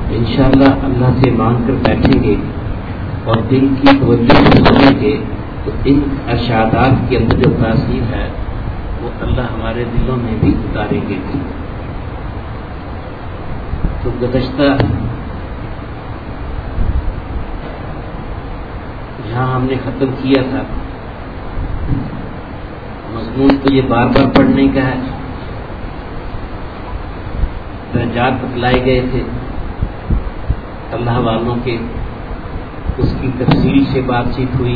انشاءاللہ اللہ سے مانگ کر بیٹھیں گے اور دل کی توجہ سے سنیں گے تو ان ارشادات کے اندر جو تاثیر ہے وہ اللہ ہمارے دلوں میں بھی اتاریں گے. تو گزشتہ جہاں ہم نے ختم کیا تھا مضمون تو یہ بار بار پڑھنے کا ہے. درجات بتلائے گئے تھے اللہ والوں کے، اس کی تفصیل سے بات چیت ہوئی.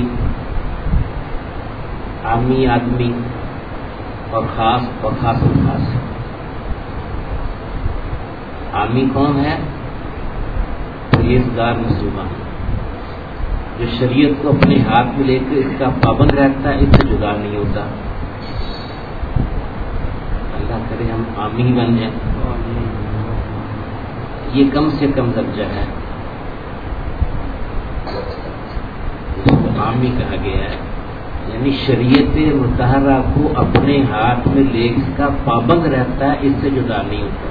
عامی آدمی اور خاص الخاص. عامی کون ہے؟ پرہیزگار مسلمان جو شریعت کو اپنے ہاتھ میں لے کر اس کا پابند رہتا ہے، اس سے جدا نہیں ہوتا. اللہ کرے ہم عامی بن جائیں. یہ کم سے کم درجہ ہے، اس کو عامی کہا گیا ہے، یعنی شریعت مطہرہ کو اپنے ہاتھ میں لے کر پابند رہتا ہے، اس سے جدا نہیں ہوتا.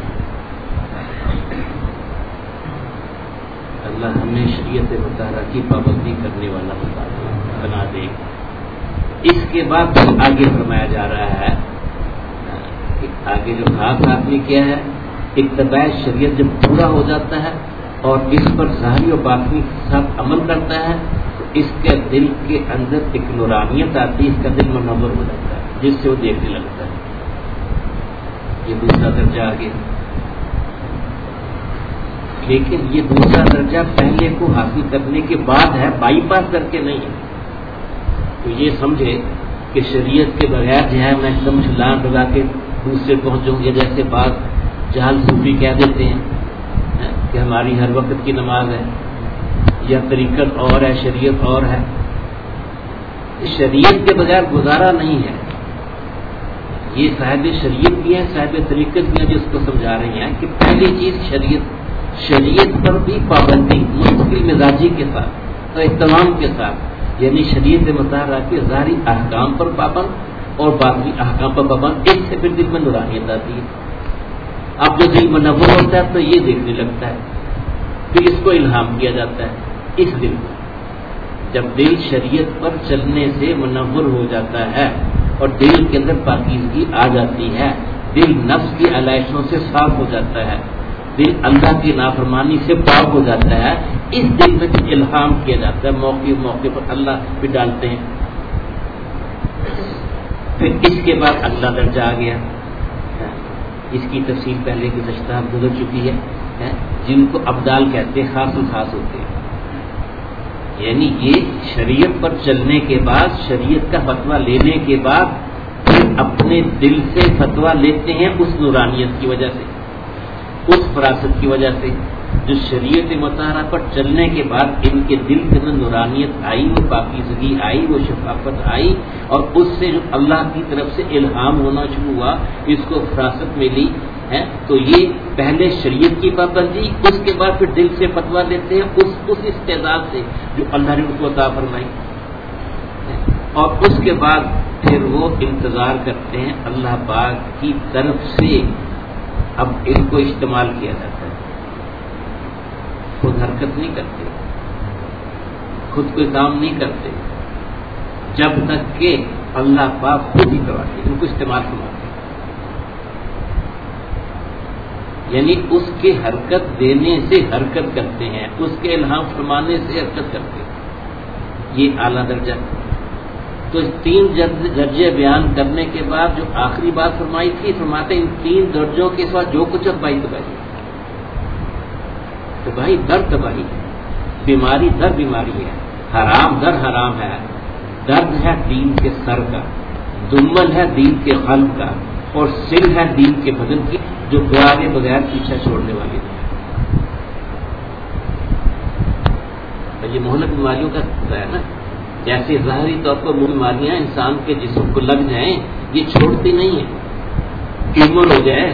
اللہ ہمیں شریعت مطہرہ کی پابندی کرنے والا بنا دے. اس کے بعد آگے فرمایا جا رہا ہے کہ آگے جو خاص آدمی کیا ہے، اتباع شریعت جب پورا ہو جاتا ہے اور اس پر ظاہری و باطنی کے ساتھ عمل کرتا ہے تو اس کے دل کے اندر ایک نورانیت آتی ہے، اس کا دل منور ہو جاتا ہے جس سے وہ دیکھنے لگتا ہے. یہ دوسرا درجہ آگے. لیکن یہ دوسرا درجہ پہلے کو حاصل کرنے کے بعد ہے، بائی پاس کر کے نہیں ہے. تو یہ سمجھے کہ شریعت کے بغیر جو ہے میں ایک دم چھلانگ لگا کے دوسرے پہنچوں گا، جیسے بعض جہل صوفی کہہ دیتے ہیں کہ ہماری ہر وقت کی نماز ہے یا طریقت اور ہے، شریعت اور ہے. شریعت کے بغیر گزارا نہیں ہے. یہ صاحب شریعت بھی ہیں، صاحب طریقت بھی ہیں جو اس کو سمجھا رہے ہیں کہ پہلی چیز شریعت پر بھی پابندی مستقل مزاجی کے ساتھ اور اہتمام کے ساتھ، یعنی شریعت مطالعہ کے ظاہری احکام پر پابند اور باطنی احکام پر پابند. اس سے پھر دل میں نورانیت آتی ہے. اب جو دل منور ہوتا ہے تو یہ دیکھنے لگتا ہے، پھر اس کو الہام کیا جاتا ہے. اس دل کو جب دل شریعت پر چلنے سے منور ہو جاتا ہے اور دل کے اندر پاکیزگی آ جاتی ہے، دل نفس کی علائشوں سے صاف ہو جاتا ہے، دل اللہ کی نافرمانی سے پاک ہو جاتا ہے، اس دل میں پھر الہام کیا جاتا ہے. موقع پر اللہ بھی ڈالتے ہیں. پھر اس کے بعد اگلا درجہ آ گیا. اس کی تفصیل پہلے گزشتہ گزر چکی ہے، جن کو ابدال کہتے ہیں، خاص الخاص ہوتے ہیں. یعنی یہ شریعت پر چلنے کے بعد، شریعت کا فتویٰ لینے کے بعد پھر اپنے دل سے فتویٰ لیتے ہیں اس نورانیت کی وجہ سے، اس فراست کی وجہ سے. جو شریعت مطالعہ پر چلنے کے بعد ان کے دل کے اندر نورانیت آئی، وہ پاکیزگی آئی، وہ شفافت آئی، اور اس سے جو اللہ کی طرف سے الہام ہونا شروع ہوا، اس کو فراست ملی ہے. تو یہ پہلے شریعت کی پابندی، اس کے بعد پھر دل سے فتویٰ لیتے ہیں اس استعداد سے جو اللہ نے ان کو عطا فرمائی، اور اس کے بعد پھر وہ انتظار کرتے ہیں اللہ پاک کی طرف سے. اب ان کو استعمال کیا جاتا ہے، خود حرکت نہیں کرتے، خود کوئی کام نہیں کرتے جب تک کہ اللہ پاک خود ہی کرواتے ہیں. ان کو استعمال فرماتے ہیں، یعنی اس کے حرکت دینے سے حرکت کرتے ہیں، اس کے الہام فرمانے سے حرکت کرتے ہیں. یہ اعلیٰ درجہ. تو اس 3 درجے بیان کرنے کے بعد جو آخری بات فرمائی تھی، فرماتے ان 3 درجوں کے ساتھ جو کچھ تباہی تباہی در تباہی ہے، بیماری در بیماری ہے، حرام در حرام ہے، درد ہے دین کے سر کا، دمل ہے دین کے قلب کا، اور سل ہے دین کے بدن کی جو دوارے بغیر پیچھا چھوڑنے والی ہے. یہ مہلک بیماریوں کا ہے نا. جیسے ظاہری طور پر بیماریاں انسان کے جسم کو لگ جائیں، یہ چھوڑتی نہیں ہے. ٹیومر ہو جائے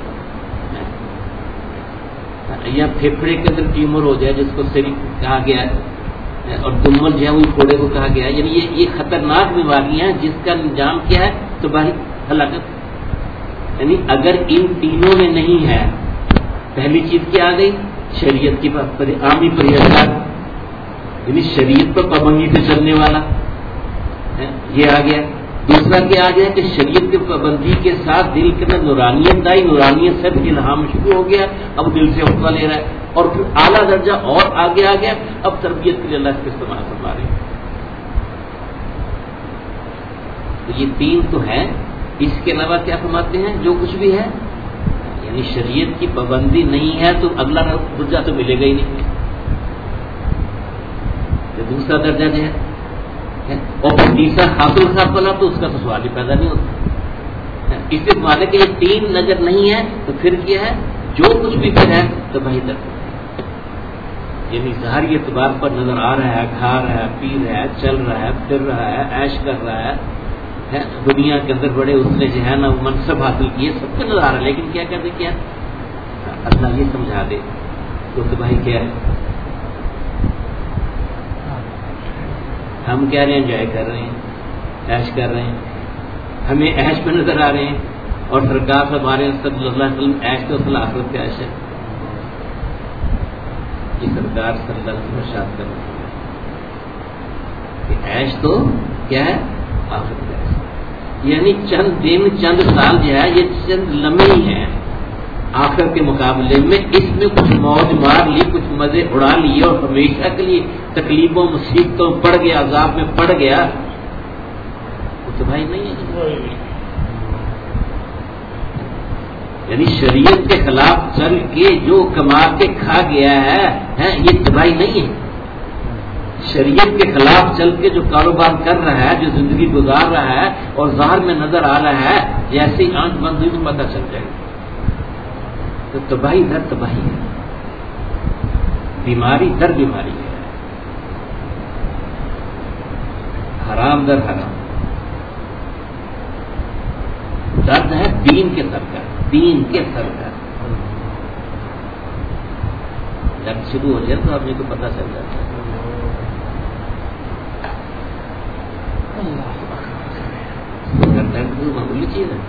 یا پھیپھڑے کے اندر ٹیومر ہو جائے جس کو سری کہا گیا ہے، اور دمل جو ہے وہ پھوڑے کو کہا گیا ہے، یعنی یہ خطرناک بیماریاں ہیں جس کا انجام کیا ہے؟ تباہی، ہلاکت. یعنی اگر ان تینوں میں نہیں ہے، پہلی چیز کیا آ گئی؟ شریعت کی عامی پرہیزگار، یعنی شریعت پر پابندی سے چلنے والا، یہ آ گیا۔ دوسرا کیا آ گیا کہ شریعت کی پابندی کے ساتھ دل کے اندر نورانیت آئی، نورانیت سے بھی الہام شروع ہو گیا، اب دل سے حقوق لے رہا ہے، اور پھر اعلیٰ درجہ اور آگے آ گیا، اب تربیت کے لیے اللہ کا استعمال فرما رہے ہیں۔ تو یہ تین تو ہیں، اس کے علاوہ کیا فرماتے ہیں؟ جو کچھ بھی ہے، یعنی شریعت کی پابندی نہیں ہے تو اگلا درجہ تو ملے گا ہی نہیں، تو دوسرا درجہ جو ہے اور تیسرا حاصل خاص والا تو اس کا تو سوال ہی پیدا نہیں ہوتا۔ اس سے مانے کہ یہ تین نظر نہیں ہے تو پھر کیا ہے؟ جو کچھ بھی پھر ہے تو وہی درد، یعنی ظاہری اعتبار پر نظر آ رہا ہے، کھا رہا ہے، پی رہا ہے، چل رہا ہے، پھر رہا ہے، عیش کر رہا ہے، دنیا کے اندر بڑے اس نے جو ہے نا منصب حاصل کیے، سب کو نظر آ رہا ہے، لیکن کیا کہتے کیا اللہ یہ سمجھا دے تو بھائی کیا ہے؟ ہم کہہ رہے ہیں انجوائے کر رہے ہیں، عیش کر رہے ہیں، ہمیں عیش میں نظر آ رہے ہیں، اور سرکار صلی اللہ علیہ وسلم عیش تو اصل آخرت کا عیش ہے، یہ سرکار صلی اللہ علیہ وسلم ارشاد کر رہے ہیں کہ عیش تو کیا ہے؟ آخرت کا عیش، یعنی چند دن چند سال جو ہے یہ چند لمحے ہی ہیں آخر کے مقابلے میں، اس میں کچھ موج مار لی، کچھ مزے اڑا لیے اور ہمیشہ کے لیے تکلیفوں مصیبتوں پڑ گیا، عذاب میں پڑ گیا، وہ تو بھائی نہیں ہے۔ یعنی شریعت کے خلاف چل کے جو کما کے کھا گیا ہے یہ تباہی نہیں ہے۔ شریعت کے خلاف چل کے جو کاروبار کر رہا ہے، جو زندگی گزار رہا ہے اور ظاہر میں نظر آ رہا ہے، جیسے ہی آنکھ بند ہوئی تو پتہ چل جائے گا، تو تباہی در تباہی ہے، بیماری در بیماری ہے، حرام در حرام، درد ہے دین کے سر کا، دین کے سر کا، جب شروع ہو جائے تو آدمی کو پتہ چل جاتا ہے۔ معمولی چیز ہے،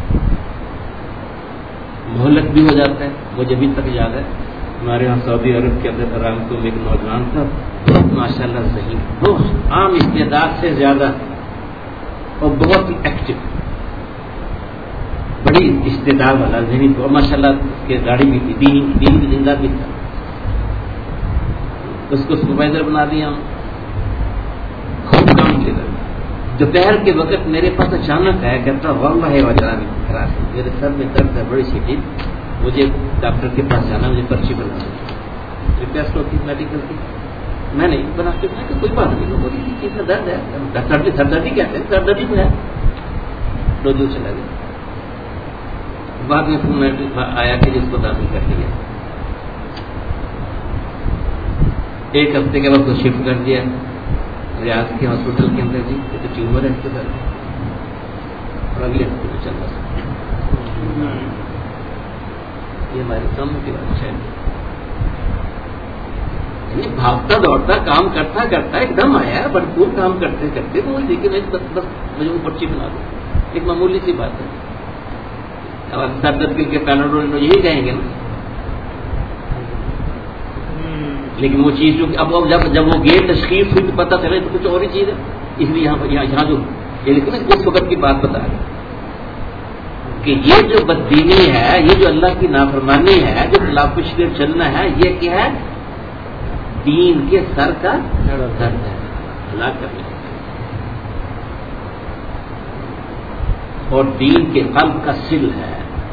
مہلک بھی ہو جاتا ہے۔ مجھے ابھی تک یاد ہے ہمارے یہاں سعودی عرب کے اندر آرام کو ایک نوجوان تھا، بہت ماشاء اللہ صحیح، بہت عام استعداد سے زیادہ اور بہت ہی ایکٹیو، بڑی استعداد والا ذہنی، اور ماشاء اللہ اس کے گاڑی بھی تھی، دین کی زندہ بھی تھا، اس کو سپروائزر بنا دیا، خوب کام کیا۔ دوپہر کے وقت میرے پاس اچانک آیا، کہتا واللہ وجرانی خراب ہے، میرے سر میں درد ہے بڑی شدید، مجھے ڈاکٹر کے پاس جانا، مجھے پرچی بنا دو، ریکویسٹ ہوتی میڈیکل کی، میں نہیں بنا کے کہ کوئی بات نہیں، لوگوں کی چیز میں درد ہے، سر دردی کہتے ہیں، سر دردی میں ہے، دو چلا گیا۔ بعد میں فون آیا کہ جس کو داخل کر لیا، ایک ہفتے کے بعد کو شفٹ کر دیا ریاض کے ہاسپٹل کے اندر، جی یہ تو ٹیومر ہے اس کے ساتھ، اور اگلے ہفتے میں چل رہا، یہ ہمارے سامنے کی بات ہے، یعنی بھاگتا دوڑتا کام کرتا کرتا ایک دم آیا، بھرپور کام کرتے کرتے تو وہی دیکھے بس مجھے وہ پرچی بنا دو، ایک معمولی سی بات ہے۔ اب سر درد کے پیناڈول یہی کہیں گے نا، لیکن وہ چیز جو اب جب وہ گیر تشخیص ہوئی تو پتہ چلے تو کچھ اور ہی چیز ہے، اس لیے یہاں جو یہ لیکن اس وقت کی بات بتا رہے کہ یہ جو بددینی ہے، یہ جو اللہ کی نافرمانی ہے، جو خلاف شریعت چلنا ہے، یہ کیا ہے؟ دین کے سر کا درد ہے، ہلاک کرنا، اور دین کے قلب کا سل ہے۔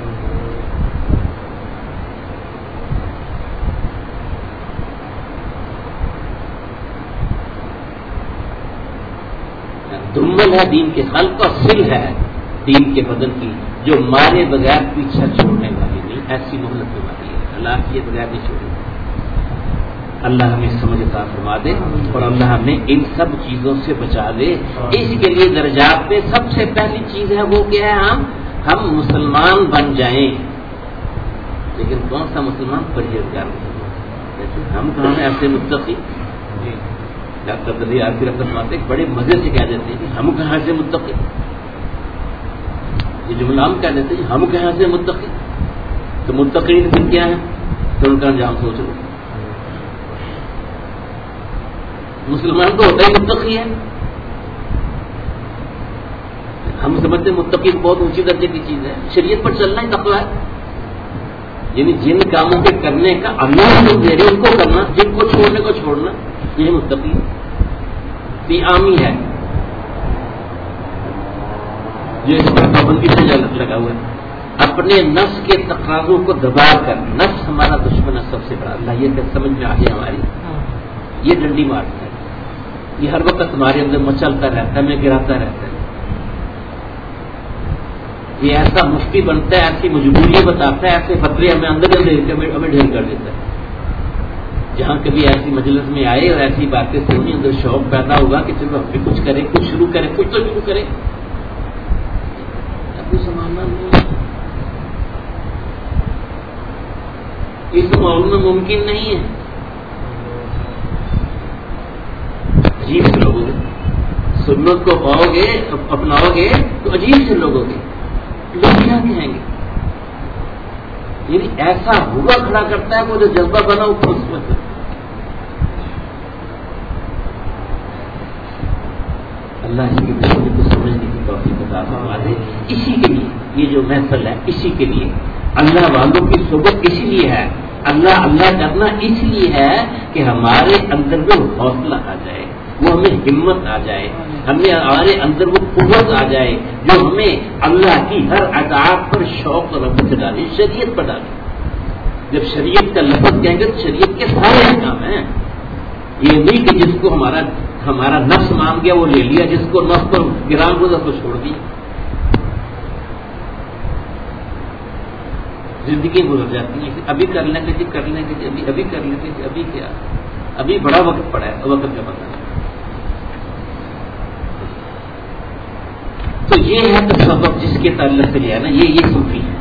دمل ہے دین کے قلب کا، سل ہے دین کے بدن کی، جو مارے بغیر پیچھا چھوڑنے والی نہیں، ایسی مہلت والی ہے، اللہ کیے بغیر نہیں چھوڑے۔ اللہ ہمیں سمجھ عطا فرما دے اور اللہ ہمیں ان سب چیزوں سے بچا دے۔ اس کے لیے درجات میں سب سے پہلی چیز ہے وہ کیا ہے؟ ہم مسلمان بن جائیں، لیکن کون سا مسلمان؟ پرہیزگار مسلمان۔ ہم کہاں ہیں ایسے متقی؟ ڈاکٹر بدی آرتی رحمت ماتے بڑے مزے سے کہہ دیتے ہیں کہ ہم کہاں سے متقی، یہ جملہ ہم کہہ دیتے ہیں ہم کہاں سے متقی، تو متقین پھر کیا ہے؟ تو ان کا انجام سوچ لو. مسلمان تو ہوتا ہی متقی ہے. ہم سمجھتے ہیں متقی بہت اونچی درجے کی چیز ہے. شریعت پر چلنا ہی تقویٰ ہے. یعنی جن کاموں کے کرنے کا اللہ کو دے رہے ان کو کرنا، جن کو چھوڑنے کو چھوڑنا، یہ متقی ہے. یہ عامی ہے جو اس پر پابندی سے لگا ہوا ہے. اپنے نفس کے تقاضوں کو دبا کر، نفس ہمارا دشمن ہے سب سے بڑا. اللہ یہ سمجھ میں آ گیا ہماری. یہ ڈنڈی مارتا ہے، یہ ہر وقت ہمارے اندر مچلتا رہتا ہے، ہمیں گراتا رہتا ہے. یہ ایسا مفتی بنتا ہے، ایسی مجبوری بتاتا ہے، ایسے فتوے ہمیں اندر ہمیں ڈھیر کر دیتا ہے. جہاں کبھی ایسی مجلس میں آئے اور ایسی باتیں سنی، اندر شوق پیدا ہوگا کہ چلو ہم بھی کچھ کریں، کچھ شروع کریں، کچھ تو شروع کریں. ابھی سنبھالنا نہیں، اس ماحول میں ممکن نہیں ہے. عجیب سے لوگ گے، سنت کو پاؤ گے، اپناؤ گے تو عجیب سے لوگ گے. لوگ کیا کہیں گے؟ یعنی ایسا ہوا کھڑا کرتا ہے وہ جو جذبہ بنا وہ اس میں. اللہ اس کی دشمنی کو سمجھنے کی توفیق عطا فرمائے. اسی کے لیے یہ جو محفل ہے، اسی کے لیے اللہ والوں کی صحبت اسی لیے ہے. اللہ اللہ کرنا اس لیے ہے کہ ہمارے اندر وہ حوصلہ آ جائے، وہ ہمیں ہمت آ جائے، ہمارے اندر وہ قوت آ جائے جو ہمیں اللہ کی ہر اطاعت پر شوق اور رغبت ڈالے، شریعت پر ڈالے. جب شریعت کا لفظ کہیں گے تو شریعت کے سارے احکام ہیں. یہ نہیں کہ جس کو ہمارا نفس مان گیا وہ لے لیا، جس کو نفس پر گران گزر کو چھوڑ دیا. زندگی گزر جاتی ہے. ابھی کر لیں گے جی، کر لیں گے جی، ابھی کر لیں گے جی، ابھی کیا، ابھی بڑا وقت پڑا ہے، وقت کا پتہ نہیں. تو یہ ہے تو سبب جس کے تعلق سے لیا نا، یہ صوفی ہے.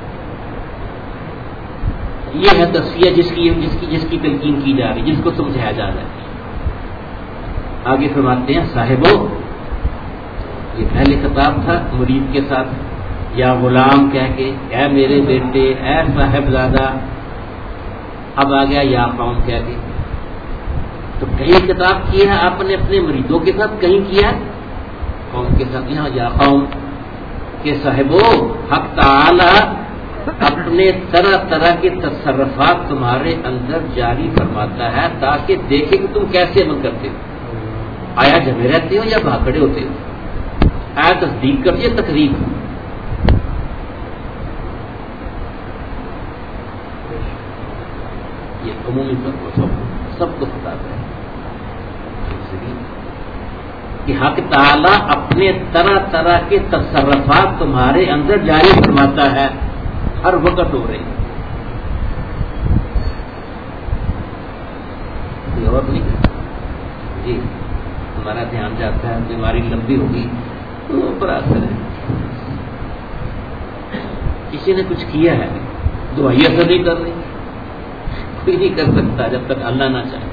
یہ ہے تصفیہ جس کی تلقین کی جا رہی، جس کو سمجھایا جا رہا ہے. آگے فرماتے ہیں صاحبو، یہ پہلے خطاب تھا مرید کے ساتھ، یا غلام کہہ کے، اے میرے بیٹے، اے صاحبزادہ. اب آ گیا یا قوم کہہ کے. تو کہیں خطاب کیا ہے آپ نے اپنے مریدوں کے ساتھ، کہیں کیا قوم کے ساتھ. یہاں یا قوم کے صاحبو، حق تعالی اپنے طرح طرح کے تصرفات تمہارے اندر جاری فرماتا ہے تاکہ دیکھے کہ تم کیسے عمل کرتے ہو. آیا جمے رہتے ہو یا بھاگڑے ہوتے ہو، آیا تصدیق کرتے ہو تقریب. یہ عمومی طور پر سب کو پتا ہے کہ حق تعالی اپنے طرح طرح کے تصرفات تمہارے اندر جاری فرماتا ہے، ہر وقت ہو رہی. کوئی اور نہیں جی. ہمارا دھیان جاتا ہے، بیماری لمبی ہوگی تو اوپر اثر ہے. کسی نے کچھ کیا ہے، دعائی اثر نہیں کر رہی، کوئی نہیں کر سکتا جب تک اللہ نہ چاہے.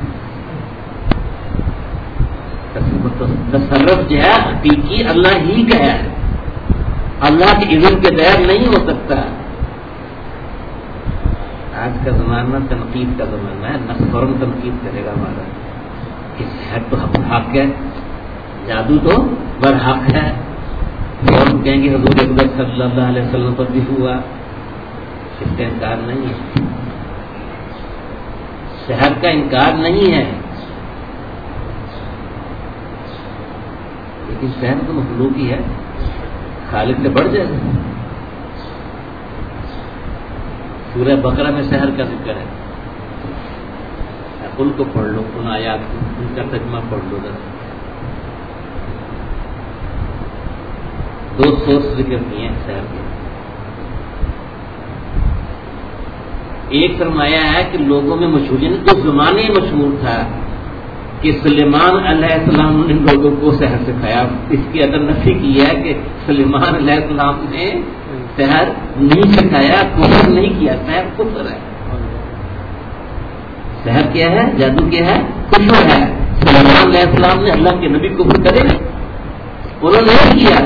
تصرف جو ہے حقیقی اللہ ہی کا ہے، اللہ کے اذن کے بغیر نہیں ہو سکتا. آج کا زمانہ تنقید کا زمانہ ہے، نہ فوراً تنقید کرے گا ہمارا کہ سحر تو حق ہے، جادو تو برحق ہے. فوراً کہیں گے حضور اکبر صلی اللہ علیہ وسلم پر بھی ہوا. اس کا انکار نہیں ہے، سحر کا انکار نہیں ہے، لیکن سحر تو مخلوق ہی ہے، خالق سے بڑھ جائے. سورہ بقرہ میں سحر کا ذکر ہے، ان کو پڑھ لو، ان آیات کو، ان کا ترجمہ پڑھ لو ذرا. 2 سورس ذکر کیے ہیں سحر کے. ایک فرمایا ہے کہ لوگوں میں مشہور، یعنی اس زمانے میں مشہور تھا کہ سلیمان علیہ السلام نے ان لوگوں کو سحر سکھایا. اس کی اگر نفی کی ہے کہ سلیمان علیہ السلام نے سحر نہیں سکھایا، کفر نہیں کیا. سحر کفر ہے. سحر کیا ہے؟ جادو کیا ہے؟ کفر ہے. سلیمان علیہ السلام نے اللہ کے نبی کفر کرے نا، انہوں نے نہیں کیا.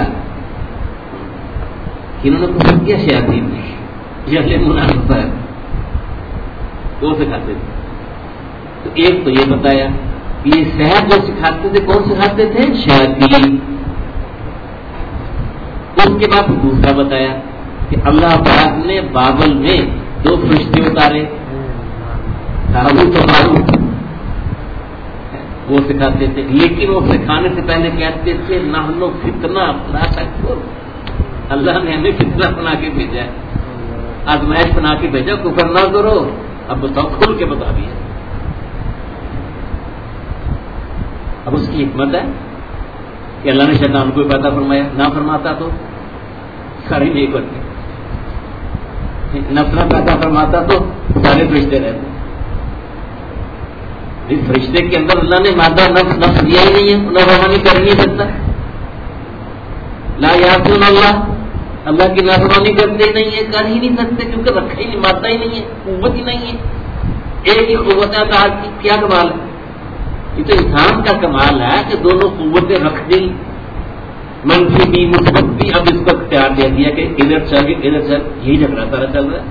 انہوں نے کفر کیا شیاطین نے، یہ منافق ہے. وہ سکھاتے تھے. تو ایک تو یہ بتایا یہ سحر جو سکھاتے تھے کون سکھاتے تھے؟ شیاطین. اس کے بعد دوسرا بتایا کہ اللہ پاک نے بابل میں 2 فرشتے اتارے ہاروت و ماروت، وہ سکھاتے تھے. لیکن وہ سکھانے سے پہلے کہتے تھے نحن فتنہ لا تکفر، اللہ نے ہمیں فتنہ بنا کے بھیجا ہے، آزمائش بنا کے بھیجا، کفر نہ کرو. اب بتاؤ کھل کے بتا دیا. اب اس کی حکمت ہے کہ اللہ نے شیطان کو پیدا فرمایا، نہ فرماتا تو سارے نہیں کرتے. نفس پیدا فرماتا تو سارے فرشتے رہتے. اس فرشتے کے اندر اللہ نے مادہ نفس دیا ہی نہیں ہے، انہیں روحانی کر نہیں سکتا. لا یعصون اللہ کی نافرمانی کرتے ہی نہیں ہے، کر ہی نہیں سکتے کیونکہ رکھا ہی نہیں، مادہ ہی نہیں ہے، قوت ہی نہیں ہے. ایک ہی قوت ہے تو آج کی کیا کمال ہے؟ یہ تو انسان کا کمال ہے کہ دونوں قوتیں رکھ دی، منفی بھی مثبت بھی. اب اس کو اختیار دے دیا کہ ادھر چل ادھر چل، یہی جھگڑا سارا چل رہا ہے.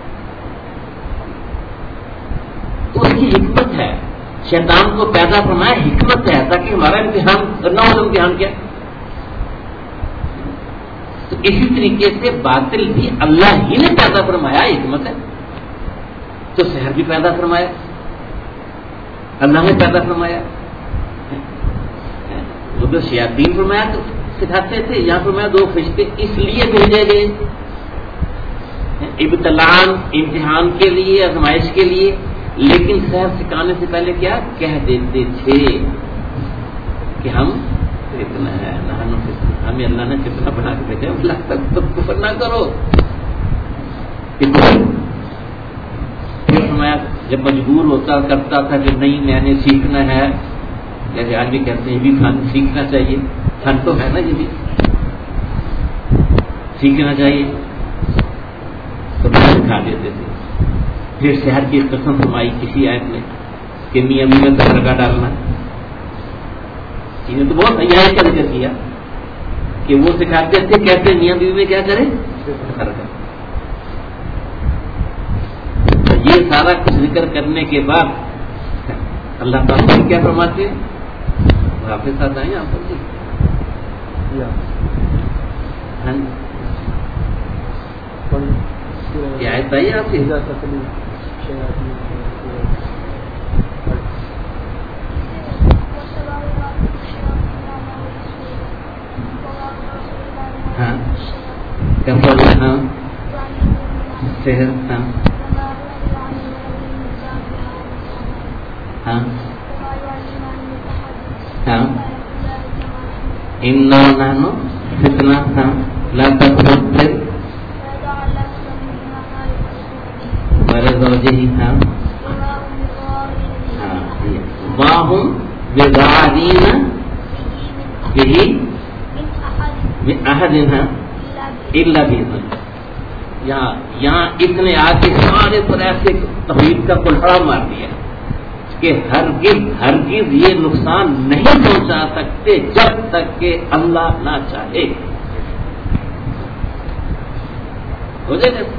تو اس کی حکمت ہے، شیطان کو پیدا فرمایا حکمت ہے تاکہ ہمارا امتحان کرنا ہو. امتحان کیا؟ تو اسی طریقے سے باطل بھی اللہ ہی نے پیدا فرمایا، حکمت ہے. تو سحر بھی پیدا فرمایا اللہ نے پیدا فرمایا. ادھر شیاطین فرمایا تو سکھاتے تھے، یہاں فرمایا 2 فرشتے اس لیے بھیجے گئے ابتلاء، امتحان کے لیے، آزمائش کے لیے. لیکن سحر سکھانے سے پہلے کیا کہہ دیتے تھے کہ ہم فتنہ ہے، ہمیں اللہ نے فتنہ بنا کے بھیجا، اللہ تک تو کفر نہ کرو. پھر فرمایا جب مجبور ہوتا کرتا تھا کہ نہیں میں نے سیکھنا ہے، جیسے آج بھی کہتے ہیں یہ بھی فن سیکھنا چاہیے، فن تو ہے نا، یہ بھی سیکھنا چاہیے، تو سکھا دیتے تھے. پھر سحر کی قسم فرمائی کسی آیت میں کہ میاں بیوی میں دھاگا ڈالنا. انہیں تو بہت عیاش کا ذکر کیا کہ وہ سکھاتے تھے کیسے میاں بیوی میں کیا کریں. تو یہ سارا کچھ ذکر کرنے کے بعد اللہ تعالیٰ کیا فرماتے ہیں؟ واپس آ جائیں آپ جی. کیا آیت آئی آپ کی؟ ہاں کفر، ہاں سحر، ہاں ہاں ہاں انا نحن فتنہ، ہاں لا تکفر زوجہی، ہاں واہم بظاہرین بہ احد الا باذن. یہاں اس نے آ کے سارے پر ایسے توحید کا کلہڑا مار دیا کہ ہرگز یہ نقصان نہیں پہنچا سکتے جب تک کہ اللہ نہ چاہے. ہو جائے گا.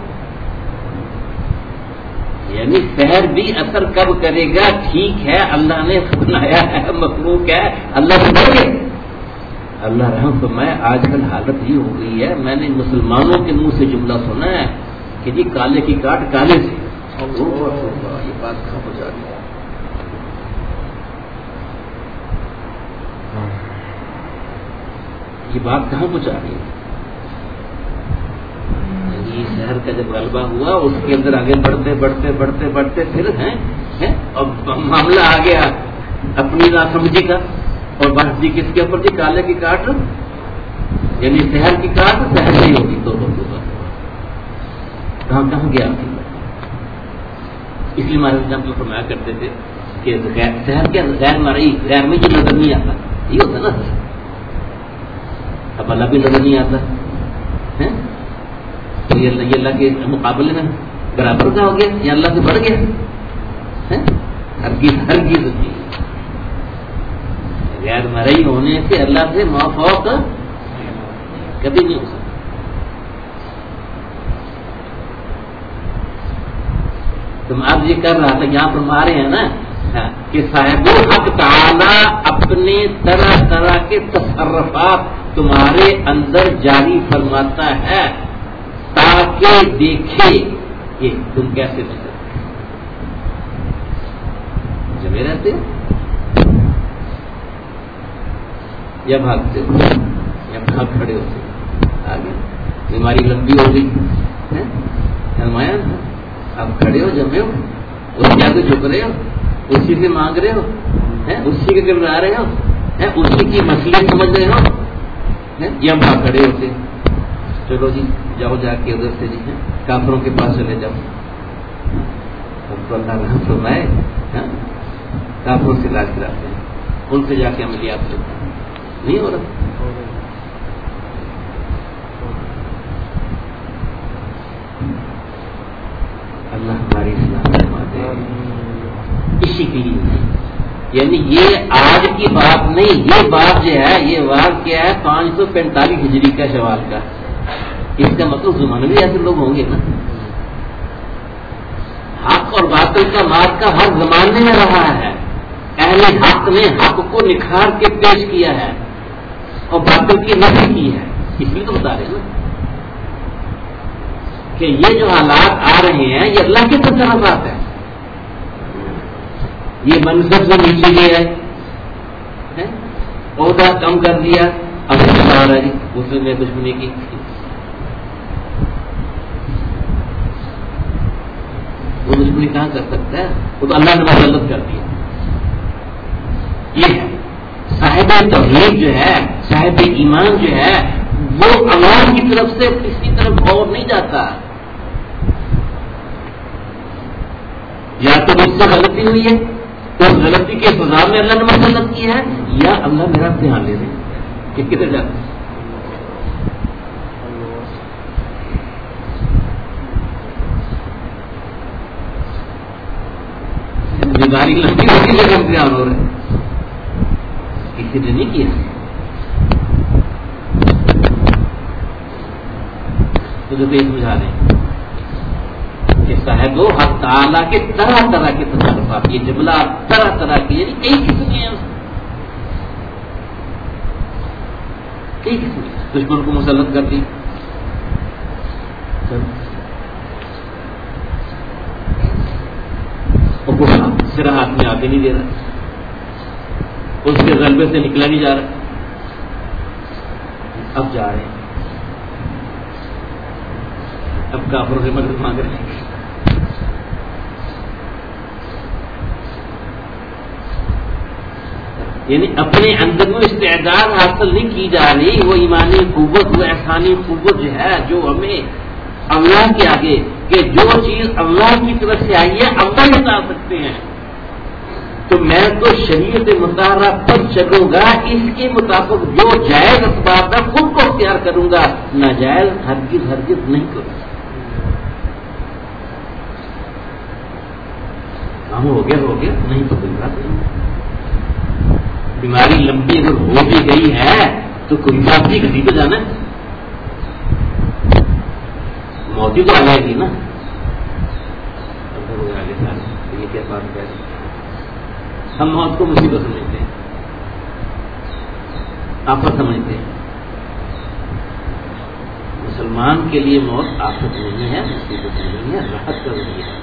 یعنی سحر بھی اثر کب کرے گا؟ ٹھیک ہے اللہ نے بنایا ہے، مخلوق ہے، اللہ سے ڈر گئے. اللہ رحم فرمائے آج کل حالت یہ ہو گئی ہے، میں نے مسلمانوں کے منہ سے جملہ سنا ہے کہ جی کالے کی کاٹ کالے سے. یہ بات کہاں پہنچا رہی ہے؟ یہ بات کہاں پہنچا رہی ہے؟ شہر کا جب غلبہ ہوا اس کے اندر آگے بڑھتے بڑھتے بڑھتے بڑھتے پھر اب معاملہ آ گیا اپنی ناسمجھی کا. اور بات جی کس کے اوپر تھی؟ کالے کی کاٹ، یعنی شہر کی کاٹ شہر نہیں ہوگی تو کہاں کہاں گیا. اس لیے ہمارے ایگزامپل فرمایا کرتے تھے کہ شہر کے غیر مرئی، غیر میں جو نظر نہیں آتا یہ ہوتا نا. اب اللہ بھی نظر نہیں آتا ہے تو یہ اللہ کے مقابلے میں برابر کا ہو گیا یا اللہ سے بڑھ گیا. ہرگز غیر مرئی ہونے سے اللہ سے مافوق کبھی نہیں ہو سکتا. تم آج یہ کر رہا تھا، یہاں پر مارے ہیں نا کہ صاحب حق تعالی اپنے طرح طرح کے تصرفات تمہارے اندر جاری فرماتا ہے تاکہ دیکھے کہ تم کیسے بچتے جمے رہتے ہو یا بھاگتے ہو یا بھاگ کھڑے ہوتے ہو، آگے بیماری لمبی ہو گئی فرمایا آپ کھڑے ہو جمے ہو، اس کے آگے جھک رہے ہو، اسی سے مانگ رہے ہو، اسی کے گھبرا رہے ہو، اسی کی مسئلے سمجھ رہے ہو، یا بھاگ کھڑے ہوتے چلو جی جاؤ جا کے ادھر سے جی کافروں کے پاس چلے جاؤ، تو اللہ رحم فرمائے کافروں سے علاج کراتے ہیں، ان سے جا کے عملیات ہوتا ہے، نہیں ہو رہا۔ اللہ ہماری اصلاح فرما دے، اسی کے لیے یعنی یہ آج کی بات نہیں، یہ بات جو ہے یہ بات کیا ہے 545 ہجری کا شوال کا، اس کا مطلب زمانے میں ایسے لوگ ہوں گے نا، حق اور باطل کا مارکا ہر زمانے میں رہا ہے، اہل حق نے حق کو نکھار کے پیش کیا ہے اور باطل کی نفی کی ہے، اس لیے تو بتا رہے ہیں نا کہ یہ جو حالات آ رہے ہیں یہ اللہ کے تصرفات ہیں، یہ منصب سے نیچے گیا ہے، عہدہ کم کر دیا، اب آ رہا جی اس نے دشمنی کی، وہ دشمنی کہاں کر سکتا ہے، وہ تو اللہ نے مسلط کر دیا۔ یہ ہے صاحب توحید جو ہے، صاحب ایمان جو ہے، وہ اللہ کی طرف سے کسی طرف اور نہیں جاتا، یا تو مجھ سے غلطی ہوئی ہے تو اس غلطی کے سزا میں اللہ نے مسلط کی ہے، یا اللہ میرا دھیان لے رہے کہ کدھر جاتا ہے۔ بیماری لمبی ہوتی ہے ہم دھیان ہو رہے کسی نے نہیں کیا، تو جو یہ سمجھا رہے ہیں کہ صاحب حق تعالیٰ کے طرح طرح کے تصرفات، یہ جملہ طرح طرح کی یعنی کئی قسم کے ہیں، کئی قسم کے دشمن کو مسلط کر دی، سرا ہاتھ میں آگے نہیں دے رہا، اس کے غلبے سے نکلا نہیں جا رہا، اب جا رہے ہیں، اب کافروں سے مدد مانگ رہے ہیں، یعنی اپنے اندر وہ استعداد حاصل نہیں کی جا رہی، وہ ایمانی قوت، وہ احسانی قوت جو ہے جو ہمیں اللہ کے آگے کہ جو چیز اللہ کی طرف سے آئی ہے اللہ بتا سکتے ہیں، تو میں تو شریعت مطالعہ پر چلوں گا، اس کے مطابق جو جائز اسباب ہے خود کو اختیار کروں گا، ناجائز ہرگز ہرگز نہیں کروں گا۔ کام ہو گیا نہیں تو کوئی بات نہیں، بیماری لمبی اگر ہو بھی گئی ہے تو کوئی بات نہیں، کسی تو جانا ہے، موتی تو آ جائے گی نا، یہ کیا بات ہے، ہم موت کو مصیبت سمجھتے ہیں، آفت سمجھتے ہیں، مسلمان کے لیے موت آفت نہیں ہے، مصیبت نہیں ہے، راحت کا ذریعہ ہے،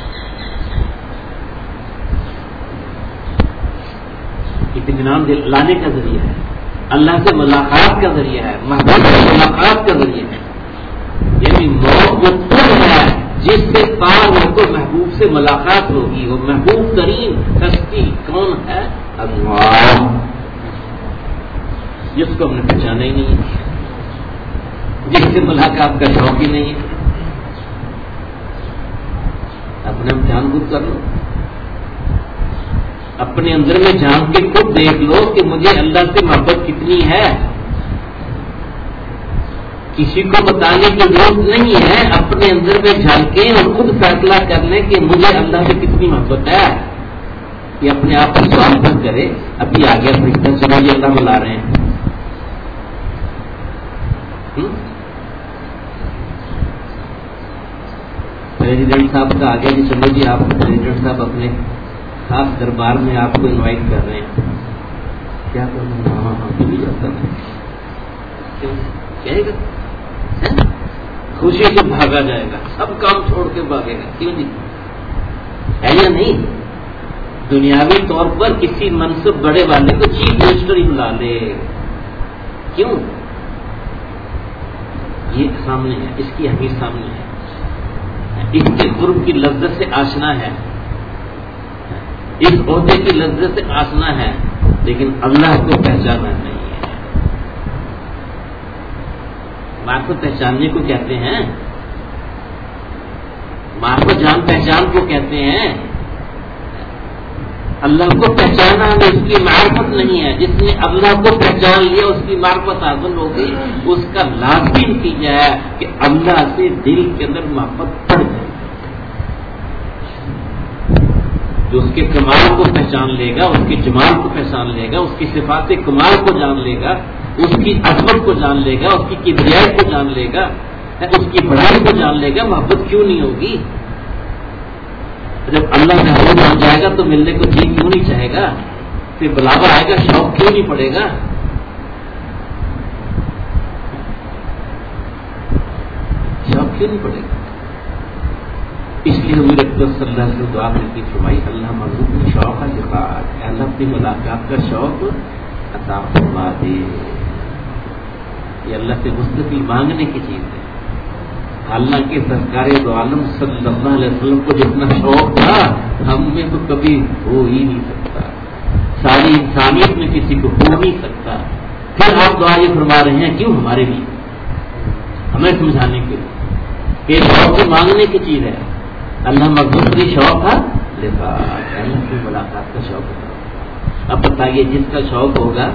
اطمینان لانے کا ذریعہ ہے، اللہ سے ملاقات کا ذریعہ ہے، محبوب سے ملاقات کا ذریعہ ہے، یعنی موت وہ پل ہے جس سے پار ہو تو محبوب سے ملاقات ہوگی، وہ محبوب ترین ہستی کون ہے؟ اللہ، جس کو ہم نے پہچانا ہی نہیں ہے، جس سے ملاقات کا شوق ہی نہیں ہے، اپنے امتحان خود کر لو، اپنے اندر میں جان کے خود دیکھ لو کہ مجھے اللہ سے محبت کتنی ہے، کسی کو بتانے کی ضرورت نہیں ہے، اپنے اندر میں جھانکیں اور خود فیصلہ کر لیں کہ مجھے اللہ سے کتنی محبت ہے، یہ اپنے آپ کو سوال مت کرے، ابھی آ گیا فرشتہ چلو یہ اللہ بلا رہے ہیں، پریزیڈنٹ صاحب کا آ گیا جی چلو جی آپ پریزیڈنٹ صاحب اپنے خاص دربار میں آپ کو انوائٹ کر رہے ہیں، کیا کرنا؟ ہاں بھی جاتا ہے، کہے گا خوشی سے بھاگا جائے گا، سب کام چھوڑ کے بھاگے گا، کیوں جی؟ ہے یا نہیں؟ دنیاوی طور پر کسی منصب بڑے والے کو چیف منسٹر ہی بلا لے، کیوں؟ یہ سامنے ہے، اس کی اہمیت سامنے ہے، اس کے قرب کی لذت سے آشنا ہے، اس عہدے کی لذت سے آشنا ہے، لیکن اللہ کو پہچانا نہیں ہے۔ معرفت پہچاننے کو کہتے ہیں، معرفت جان پہچان کو کہتے ہیں۔ اللہ کو پہچانا میں اس کی معرفت نہیں ہے، جس نے اللہ کو پہچان لیا اس کی معرفت حاصل ہو گئی، اس کا لازمی نتیجہ ہے کہ اللہ سے دل کے اندر محبت بڑھ جائے۔ جو اس کے کمال کو پہچان لے گا، اس کے جمال کو پہچان لے گا، اس کی صفات کمال کو جان لے گا، اس کی عظمت کو جان لے گا، اس کی کبریائی کو جان لے گا، اس کی بڑائی کو جان لے گا، محبت کیوں نہیں ہوگی؟ جب اللہ محبوب بن جائے گا تو ملنے کو جی کیوں نہیں چاہے گا؟ پھر بلاوا آئے گا، شوق کیوں نہیں پڑے گا؟ شوق کیوں نہیں پڑے گا؟ اس لیے حضور اکرم صلی اللہ علیہ وسلم دعا کرتی فرمائی، اللہ محبوب نے شوق کا لقاء، اللہ اپنی ملاقات کا شوق عطا فرما دے۔ یہ اللہ سے مستقل مانگنے کی چیز ہے، حالانکہ سرکار دو عالم صلی اللہ علیہ وسلم کو جتنا شوق تھا ہم میں تو کبھی ہو ہی نہیں سکتا، ساری انسانیت میں کسی کو ہو نہیں سکتا۔ پھر آپ دعا یہ فرما رہے ہیں، کیوں؟ ہمارے لیے، ہمیں سمجھانے کے لیے کہ شوق کو مانگنے کی چیز ہے۔ اللہ مغفور کی شوق ہے اللہ کی ملاقات کا شوق ہے۔ اب بتائیے جس کا شوق ہوگا،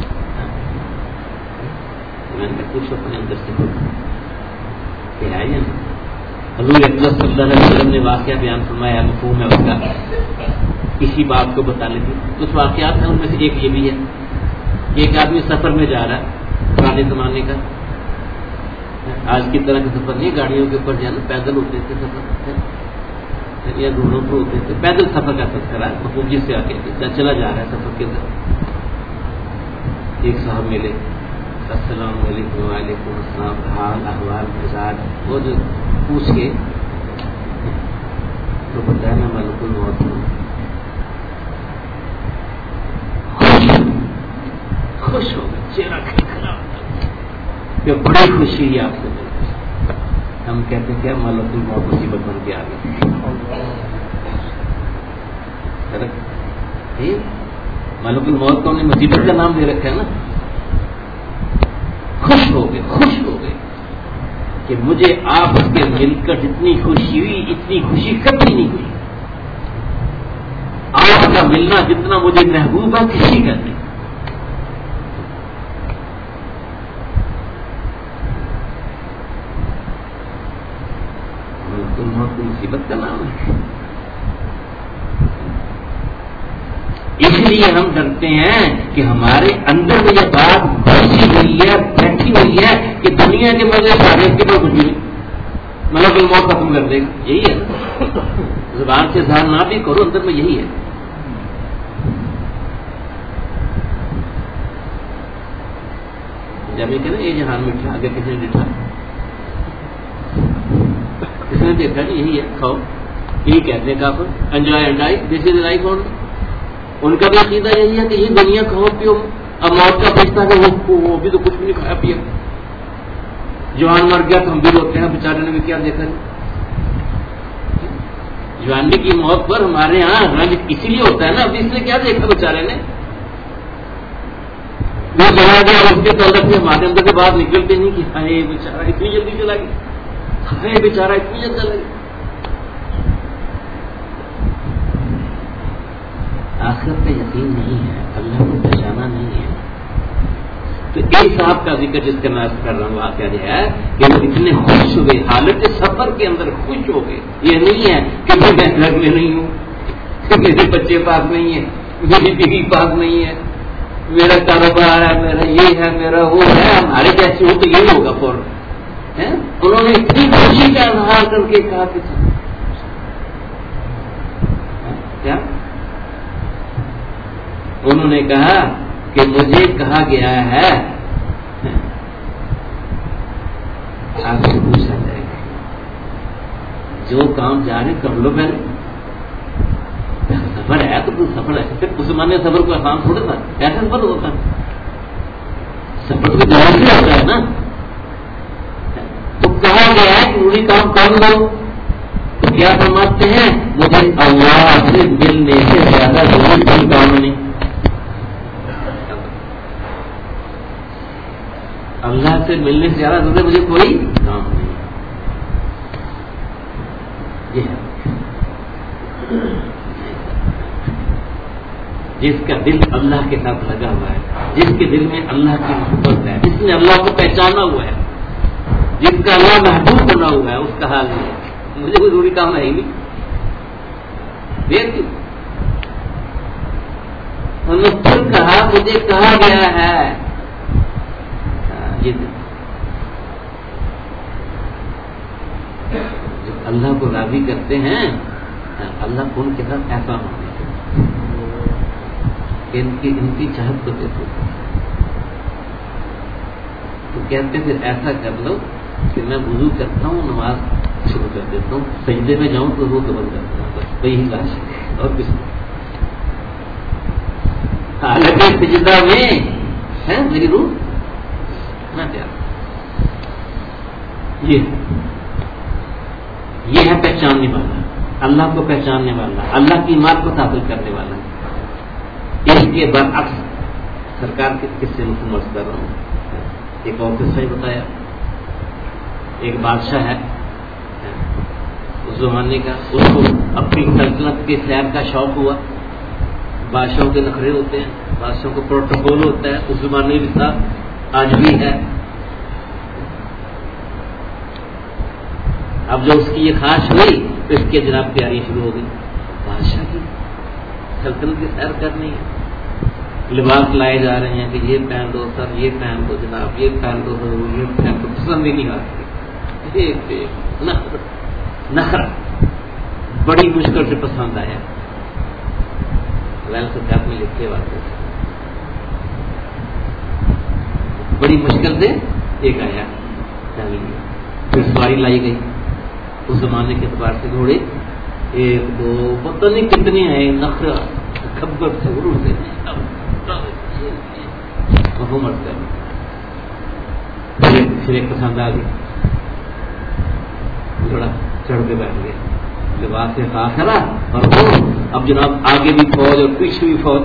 میں نے کچھ اپنے اندر سے کہ ہے یا نہیں؟ حضور اکرم صلی اللہ علیہ وسلم نے واقعہ بیان فرمایا، مفہوم ہے اس کا، اسی بات کو بتا لیتے۔ کچھ واقعات ہیں، ان میں سے ایک یہ بھی ہے، ایک آدمی سفر میں جا رہا ہے، پرانے زمانے کا، آج کی طرح کا سفر نہیں، گاڑیوں کے اوپر جانا، پیدل ہوتے تھے سفر یا گھوڑوں پر ہوتے تھے، پیدل سفر کا تذکرہ ہے، مفہوم سے آ کے چلا جا رہا ہے سفر کے اندر۔ ایک صاحب ملے، السلام علیکم، وعلیکم السلام، حال احوال مزاج وہ جو پوچھ کے تو بتایا میں ملک الموت ہوں۔ خوش ہو گئے، چہرہ کھلکھلا کہ بڑی خوشی ہے آپ سے ملتے۔ ہم کہتے ہیں کیا ملک الموت مصیبت بن کے آ گئی۔ ملک الموت کو ہم نے مصیبت کا نام دے رکھا ہے نا۔ خوش ہو گئے کہ مجھے آپ کے مل کر جتنی خوشی ہوئی اتنی خوشی کبھی نہیں ہوئی، آپ کا ملنا جتنا مجھے محبوب ہے کسی کا نہیں۔ ملک الموت کو مصیبت کا نام ہے، اس لیے ہم ڈرتے ہیں کہ ہمارے اندر میں یہ بات بیٹھی ہوئی ہے کہ دنیا کے مزے سارے اس کے بعد کچھ نہیں، ملک الموت ختم کر دے گا، یہی ہے۔ زبان سے اظہار نہ بھی کرو، اندر میں یہی ہے۔ جب یہ کہنا یہ جہان میٹھا، آگے کس نے دیکھا؟ کس نے دیکھا؟ یہی ہے، کھاؤ، یہی کہتے ہیں کافر، enjoy and die, this is life on. ان کا بھی عقیدہ یہی ہے کہ یہ دنیا کھاؤ پیو، اب موت کا فیصلہ ہے وہ بھی تو کچھ بھی نہیں کھایا پیا، جوان مر گیا تو ہم بھی روتے ہیں، بیچارے نے بھی کیا دیکھا نہیں۔ جوانی کی موت پر ہمارے ہاں رنج اسی لیے ہوتا ہے نا، اب اس نے کیا دیکھا بیچارے نے، وہ چلا گیا اور اس کے تعلق سے ہمارے اندر سے بات نکلتے نہیں کہ ہائے بیچارہ اتنی جلدی چلا گیا، ہائے بیچارہ اتنی جلدی چلا گیا۔ آخرت پہ یقین نہیں ہے، اللہ کو پہچانا نہیں ہے۔ تو ایک صاحب کا ذکر جس کا میں کر رہا ہوں واقعہ یہ ہے کہ وہ اتنے خوش ہوئے، حالت سفر کے اندر خوش ہو گئے۔ یہ نہیں ہے کہ میں گھر میں نہیں ہوں، میرے بچے پاس نہیں ہیں، میری بیوی پاس نہیں ہے، میرا کاروبار ہے، میرا یہ ہے، میرا وہ ہے، ہمارے جیسے ہو تو یہی ہوگا فوراً۔ انہوں نے اتنی خوشی کا اظہار کر کے کہا کہ انہوں نے کہا کہ مجھے کہا گیا ہے آپ سے پوچھا جائے گا جو کام جا رہے کر لو پہلے. سفر ہے تو سفر ہے. اس زمانے سفر کو آسان تھوڑا تھا, ایسا سفر ہوتا سفر تو جہاز سے ہوتا ہے نا. تو کہا گیا ہے کہ ضروری کام کر لو. تو کیا فرماتے ہیں مجھے اللہ سے ملنے سے زیادہ ضروری کوئی کام نہیں. اللہ سے ملنے سے زیادہ ضروری مجھے کوئی کام نہیں. یہ ہے جس کا دل اللہ کے ساتھ لگا ہوا ہے, جس کے دل میں اللہ کی محبت ہے, جس نے اللہ کو پہچانا ہوا ہے, جس کا اللہ محبوب بنا ہوا ہے, اس کا حال نہیں ہے مجھے کوئی ضروری کام ہے ہی نہیں. انہوں نے پھر کہا مجھے کہا گیا ہے یہ جو اللہ کو راضی کرتے ہیں اللہ کو ان کے ساتھ ایسا ہونا ان کی چاہت کو دیکھو. تو کہتے پھر ایسا کر لو کہ میں وضو کرتا ہوں, نماز شروع کر دیتا ہوں, سجدے میں جاؤں تو وہ قبول کرتا ہوں, بس وہی لاش اور کچھ نہیں. حالانکہ سجدہ میں ہے میری روح میں پیار. یہ ہے پہچاننے والا, اللہ کو پہچاننے والا, اللہ کی معرفت حاصل کرنے والا. اس کے برعکس سرکار کے قصے مکمل کر رہا ہوں. ایک اور قصہ ہی بتایا. ایک بادشاہ ہے اس زمانے کا, اس کو اپنی سلطنت کے سیر کا شوق ہوا. بادشاہوں کے نخرے ہوتے ہیں, بادشاہوں کو پروٹوکول ہوتا ہے, اس زمانے بھی تھا آج بھی ہے. اب جو اس کی یہ خواہش ہوئی تو اس کے جناب تیاری شروع ہو گئی. بادشاہ کی سلطنت کی سیر کرنی ہے, لباس لائے جا رہے ہیں کہ یہ پہن دو سر, یہ پہن دو جناب, یہ پہن دو سر, یہ پہن دو. پسند ہی نہیں آتی. نخرا بڑی مشکل سے پسند آیا. ویل سرکار میں لکھے واقع بڑی مشکل سے ایک آیا. پھر سواری لائی گئی. اس زمانے کے اعتبار سے گھوڑے ایک دو پتہ نہیں کتنے ہیں, نخرا کھبر سے غرور سے پھر ایک پسند آ گئی. تھوڑا چڑھ کے بیٹھ گئے, لباس سے فاخرہ اور وہ اب جناب آگے بھی فوج اور پیچھے بھی فوج.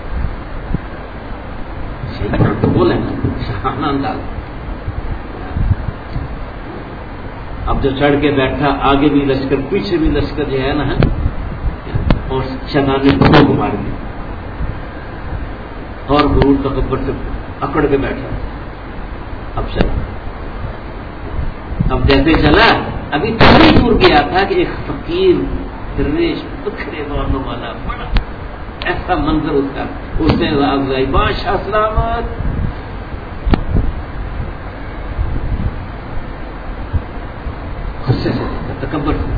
تو بولے نا شاہانہ انداز. اب جو چڑھ کے بیٹھا آگے بھی لشکر پیچھے بھی لشکر جو ہے نا, اور شیطان نے پتوں کو مار دیا اور غرور تکبر سے اکڑ کے بیٹھا. اب چلا, اب جیسے چلا ابھی تھوڑی دور گیا تھا کہ ایک فقیر درویش پکھڑے بانوں والا بڑا ایسا منظر اس کا, اس نے آواز لائی بادشاہ سلامت. غصے سے تکبر سے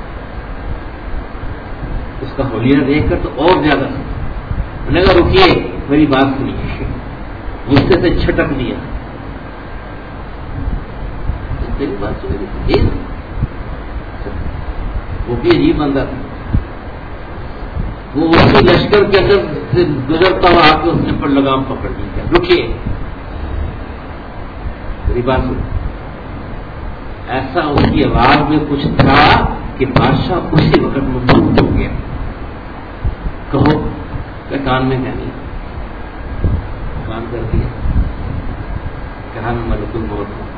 اس کا حلیہ دیکھ کر تو اور زیادہ میں نے کہا رکیے میری بات سنیے. غصے سے چھٹک دیا. میری بات سنیے. وہ بھی عجیب بندہ تھا. وہ اسی لشکر کے اندر سے گزرتا ہوا آ کے اس نے پر لگام پکڑ لی. رکیے میری بات سنیے. ایسا اس کی آواز میں کچھ تھا کہ بادشاہ اسی وقت مبسوط ہو گیا. کہو کہ کان میں کہنی کام کر دیا. کہا میں ملک الموت ہوں.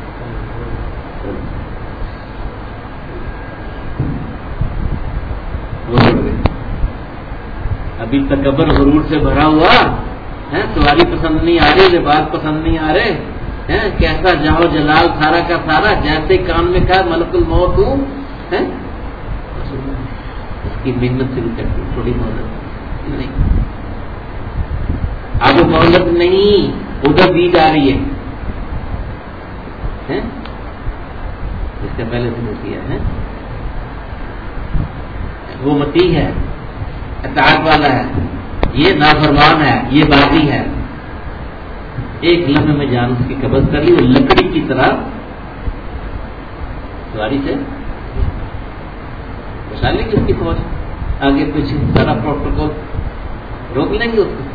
وہ اڑ گئے. ابھی تکبر غرور سے بھرا ہوا ہے, سواری پسند نہیں آ رہی, لباس پسند نہیں آ رہے, کیسا جاؤ جلال سارا کا سارا. جیسے کان میں کہا ملک الموت ہوں, اس کی محنت سے بھی کرتی تھوڑی مہلت نہیں. آگے مہلت نہیں, ادھر دی جا رہی ہے. اس سے پہلے سے کیا ہے وہ متی ہے, اطاعت والا ہے, یہ نافرمان ہے، یہ باغی ہے، ایک لمحے میں جان اس کی قبض کر لی، وہ لکڑی کی طرح سواری سے بچا لیں گے اس کی فوج، آگے پیچھے سارا پروٹوکول روک لیں گے اس کو.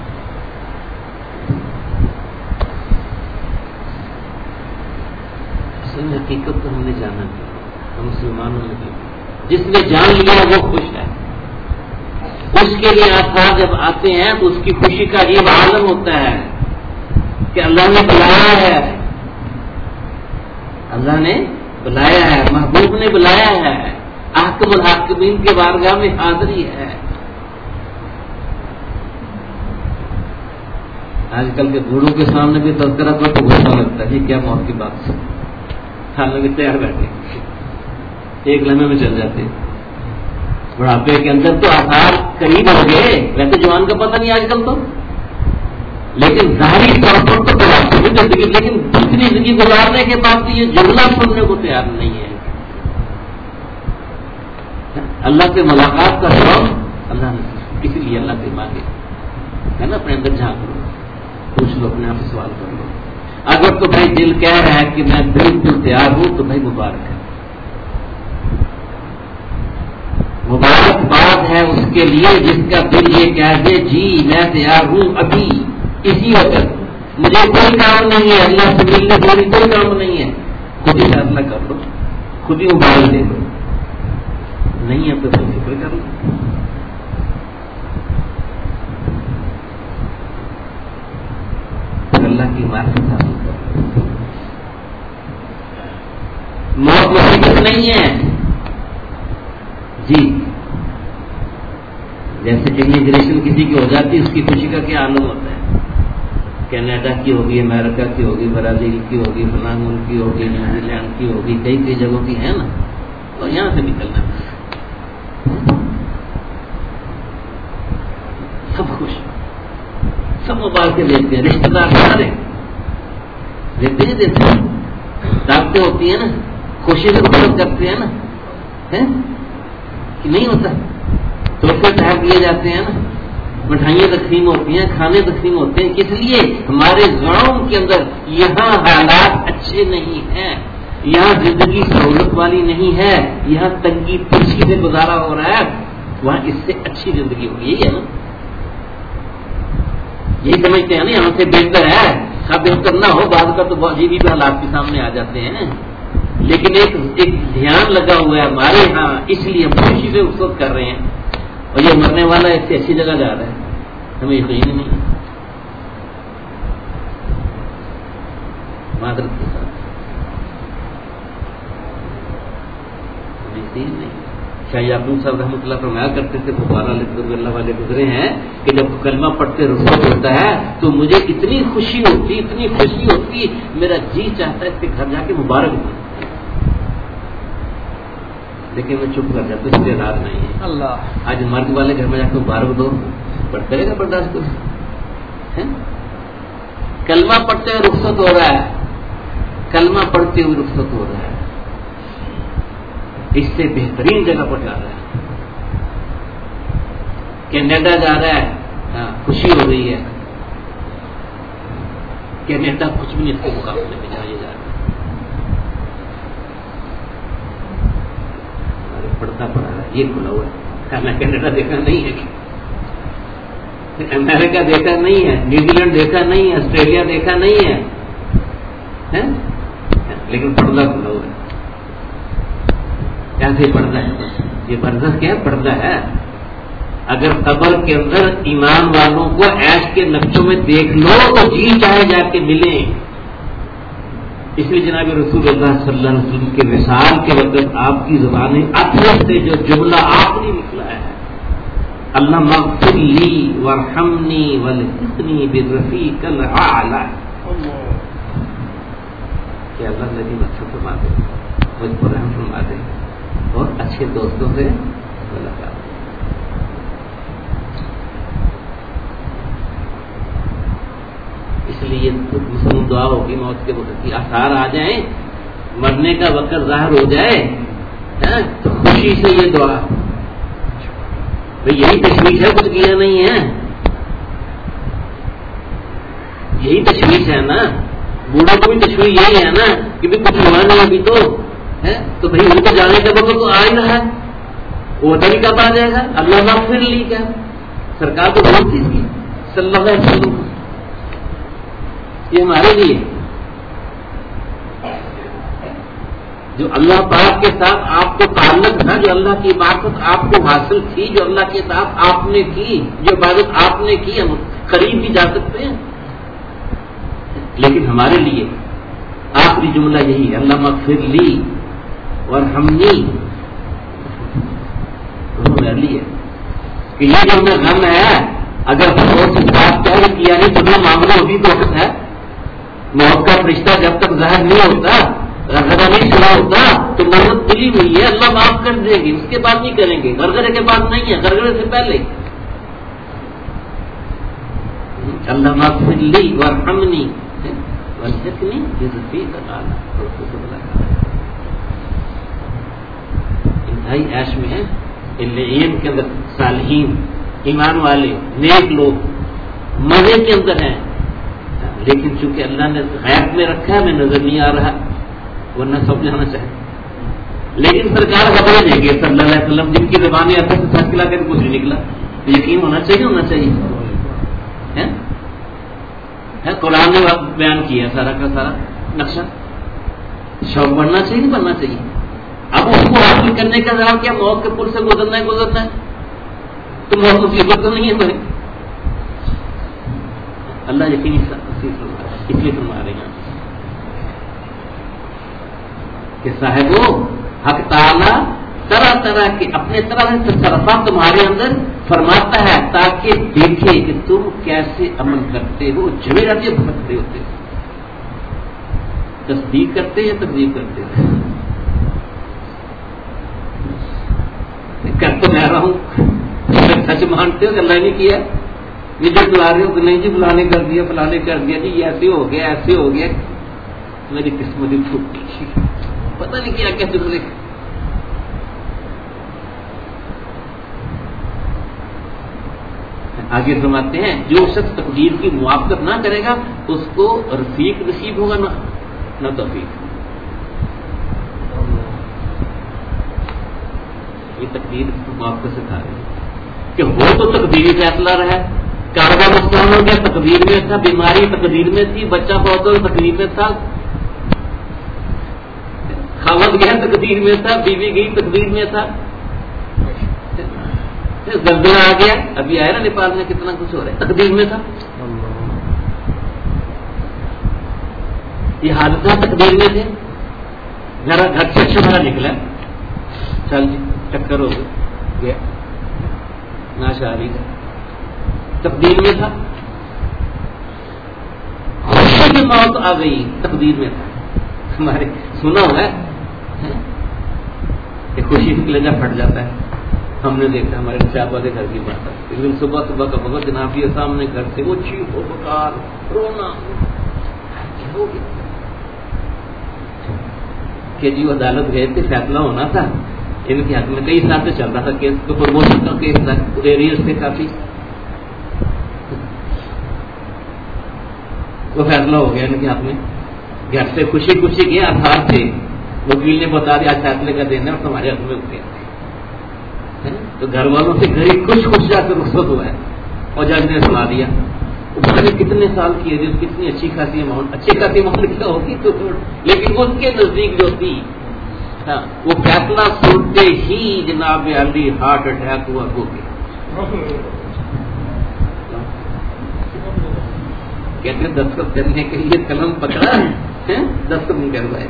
اصل حقیقت تو ہم نے جانا نہیں، ہم مسلمانوں نے کی. جس نے جان لیا وہ خوش ہے. اس کے لیے آثار جب آتے ہیں تو اس کی خوشی کا یہ عالم ہوتا ہے کہ اللہ نے بلایا ہے، اللہ نے بلایا ہے، محبوب نے بلایا ہے، حاکم الحاکمین کے بارگاہ میں حاضری ہے. آج کل کے بوڑھوں کے سامنے بھی تذکرہ پر تو غصہ لگتا ہے، یہ کیا موت کی بات ہے، حالانکہ تیار بیٹھے ایک لمحے میں چل جاتے ہیں. بڑھاپے کے اندر تو آثار قریب ہو گئے، ویسے جوان کا پتہ نہیں آج کل تو، لیکن ظاہری طور پر تو بڑھاپے کی زندگی، لیکن دوسری زندگی گزارنے کے بعد بھی یہ جملہ سننے کو تیار نہیں ہے. اللہ سے ملاقات کا شوق اللہ نے، اسی لیے اللہ سے مانگے ہے نا، اپنے اندر جھانک لو، پوچھ لو، اپنے آپ سے سوال کر لو. اگر تو بھائی دل کہہ رہا ہے کہ میں بالکل تیار ہوں تو بھائی مبارک ہے، مبارکباد ہے اس کے لیے جس کا دل یہ کہہ دے جی میں تیار ہوں ابھی اسی وقت، مجھے کوئی کام نہیں ہے، اللہ سے ملنے والی کوئی کام نہیں ہے، خود ہی فیصلہ کر لو، خود ہی موبائل دے لو، نہیں ہے تو پھر فکر کر لو. اللہ کی معرفت حاصل کرو. موت مصیبت نہیں ہے جی، جیسے امیگریشن کسی کی ہو جاتی ہے اس کی خوشی کا کیا عالم ہوتا ہے، کینیڈا کی ہوگی، امریکہ کی ہوگی، برازیل کی ہوگی، فلاں ملک کی ہوگی، نیوزی لینڈ کی ہوگی، کئی کئی جگہوں کی ہے نا، اور یہاں سے نکلنا سب خوش، سب مبارکیں دیتے ہیں، رشتے دار سارے دیتے ہیں، دعوتیں ہوتی ہیں نا، خوشی سے مدد کرتے ہیں نا، کہ نہیں ہوتا، تحفے تحائف دیے جاتے ہیں نا، مٹھائیاں تقسیم ہوتی ہیں، کھانے تقسیم ہوتے ہیں. کس لیے؟ ہمارے گاؤں کے اندر یہاں حالات اچھے نہیں ہیں، یہاں زندگی سہولت والی نہیں ہے، یہاں تنگی ترشی سے گزارا ہو رہا ہے، وہاں اس سے اچھی زندگی ہوگی. یہی ہے نا، یہی سمجھتے ہیں نا یہاں سے بہتر ہے. اب بہتر نہ ہو بعد کا تو عجیب بھی حالات کے سامنے آ جاتے ہیں، لیکن ایک دھیان لگا ہوا ہے ہمارے ہاں، اس لیے ہم خوشی سے اس وقت کر رہے ہیں، اور یہ مرنے والا اس سے اچھی جگہ جا رہا ہے، ہمیں یقین نہیں، معذرت کے ساتھ ہمیں یقین نہیں. شاہ یعقوب صاحب رحمۃ اللہ فرمایا کرتے تھے، بخارا اللہ والے گزرے ہیں کہ جب کلمہ پڑھتے رخصت ہوتا ہے تو مجھے اتنی خوشی ہوتی، اتنی خوشی ہوتی، میرا جی چاہتا ہے اس کے گھر جا کے مبارک دوں، لیکن میں چپ کر جاتا ہوں، مجھے راز نہیں ہے. اللہ آج مرد والے گھر میں جا کے مبارک دو، پڑھتے رہے گا برداشت کو. کلمہ پڑھتے ہوئے رخصت ہو رہا ہے، کلمہ پڑھتے ہوئے رخصت ہو رہا ہے، اس سے بہترین جگہ پر جا رہا ہے، کینیڈا جا رہا ہے، خوشی ہو رہی ہے. کینیڈا کچھ بھی نہیں اس کے مقابلے میں جا رہا ہے. پڑھتا پڑا رہا ہے، یہ کھلا ہوا ہے، میں کینیڈا دیکھا نہیں ہے، امریکہ دیکھا نہیں ہے، نیوزی لینڈ دیکھا نہیں ہے، آسٹریلیا دیکھا نہیں ہے، لیکن پردہ کھلا ہوا ہے. کیسے پردہ ہے؟ یہ پردہ کیا پردہ ہے. اگر قبر کے اندر ایمان والوں کو عیش کے نقشوں میں دیکھ لو تو جی چاہے جا کے ملیں. اس لیے جناب رسول اللہ صلی اللہ علیہ وسلم کے وصال کے وقت آپ کی زبان اطہر سے جو جملہ آخری نکلا ہے، اللہم اغفر لی وارحمنی والحقنی بالرفیق الاعلی، کہ اللہ نبی اچھا فرما دے، مجھ پر رحم فرما دے اور اچھے دوستوں سے ملاقات. اس لیے مسلم دعا ہوگی موت کے وقت کی، آثار آ جائیں، مرنے کا وقت ظاہر ہو جائے تو خوشی سے یہ دعا، تو یہی تشویش ہے، کچھ کیا نہیں ہے، یہی تشویش ہے نا. بوڑھوں کو بھی تشویش یہی ہے نا کہ بھی کچھ ہوا نہیں ابھی تو ہے، تو بھائی ان کو جانے کا وقت تو آ ہی رہا ہے، وہ پتہ نہیں کب آ جائے گا. اللہ مغفر لی کیا سرکار کو بہت چیز کی صلی اللہ علیہ وسلم. یہ ہمارے لیے جو اللہ پاک کے ساتھ آپ کو تعلق تھا، جو اللہ کی عبادت آپ کو حاصل تھی، جو اللہ کے ساتھ آپ نے کی، جو عبادت آپ نے کی، ہم قریب بھی جا سکتے ہیں. لیکن ہمارے لیے آخری جملہ یہی ہے، اللہ مغفر لی ورحمنی. میرے لیے کہ یہ جو ہمیں غم ہے، اگر بہت سی بات کیا نہیں تو میں معاملہ ابھی تو وقت ہے. موت کا فرشتہ جب تک ظاہر نہیں ہوتا، غرغرہ نہیں شروع ہوتا تو محنت تلی ہوئی ہے، اللہ معاف کر دے گی. اس کے بعد نہیں کریں گے، غرغرے کے بعد نہیں ہے، غرغرے سے پہلے. اللہ مغفر لی ورحمنی والحقنی برفیق الاعلی. انتہائی عیش میں ہے علم کے اندر، صالحین ایمان والے نیک لوگ مزے کے اندر ہیں. لیکن چونکہ اللہ نے غیب میں رکھا ہے، ہمیں نظر نہیں آ رہا، ورنہ سب جانا چاہے. لیکن سرکار خبر دیں گے صلی اللہ علیہ وسلم، جن کی زبانیں اب تک سچ کھلا کر کچھ نہیں نکلا. یقین ہونا چاہیے قرآن نے بیان کیا سارا کا سارا نقشہ. شوق بڑھنا چاہیے نہیں بڑھنا چاہیے. اب اس کو حاصل کرنے کا ذرا کیا موت کے پل سے گزرنا ہے تو موت مصیبت تو نہیں ہے بھائی. اللہ یقینی اس لیے فرما رہے ہیں کہ صاحبو حق تعالی طرح طرح کے اپنے طرح سے تصرفات تمہارے اندر فرماتا ہے تاکہ دیکھے کہ تم کیسے عمل کرتے ہو. جمے رہتے بھٹکتے ہوتے ہو، تصدیق کرتے یا تکذیب کرتے ہو. کر تو میں رہا ہوں، سچ مانتے ہو کہ اللہ نے کیا، یہ جو بلا رہے ہو کہ نہیں جی فلانے کر دیا فلانے کر دیا جی، ایسے ہو گیا ایسے ہو گیا، میری قسمت ہی پھوٹ گئی، پتہ نہیں کیا کیا دوسرے. آگے فرماتے ہیں جو شخص تقدیر کی موافقت نہ کرے گا اس کو رفیق نصیب ہوگا نہ توفیق. یہ تقدیر موافقت سے کھا رہے ہیں کہ وہ تو تقدیری فیصلہ رہا. کاروبار نقصان ہو گیا تقدیر میں تھا، بیماری تقدیر میں تھی، بچہ بہت ہو تقدیر میں تھا، خاوند گیا تقدیر میں تھا، بیوی گئی تقدیر میں تھا، زلزلہ آ گیا ابھی آیا نا نیپال میں کتنا کچھ ہو رہا ہے، تقدیر میں تھا. یہ حادثہ تقدیر میں تھے. گھر سے اچھا بڑا نکلا، چل جی ٹکر ہو گیا ناشاری کا، تقدیر میں تھا. خوشی کی موت آ گئی تقدیر میں تھا. ہمارے سنا ہوا ہے کہ خوشی سے کلیجہ پھٹ جاتا ہے. ہم نے دیکھا ہمارے صاحبہ کے گھر کی بات ہے، ایک دن صبح کا بہت جناب یہ سامنے گھر سے وہ چیخ و پکار رونا ہو گیا کہ جی وہ عدالت گئے تھے، فیصلہ ہونا تھا ان کے حق میں. کئی سال سے چل رہا تھا کیس، تو پروموشن کا کیس تھا، ایریئرز تھے کافی. وہ فیصلہ ہو گیا ان کے حق میں. گھر سے خوشی خوشی گیا آدھار سے، وکیل نے بتا دیا آج فیصلے کا دن ہے اور تمہارے حق میں اٹھے. تو گھر والوں سے گھر خوش خوش جا کر رخصت ہوا ہے اور جج نے سنا دیا. نے کتنے سال کی ہے، کتنی اچھی خاصی اماؤنٹ، اچھی خاصی اماؤنٹ کیا ہوگی تو، لیکن اس کے نزدیک جو تھی وہ فیصلہ سنتے ہی جناب علی ہارٹ اٹیک ہوا ہو گیا. کہتے دستخط کرنے کے لیے قلم پکڑا دستخط نہیں کروائے.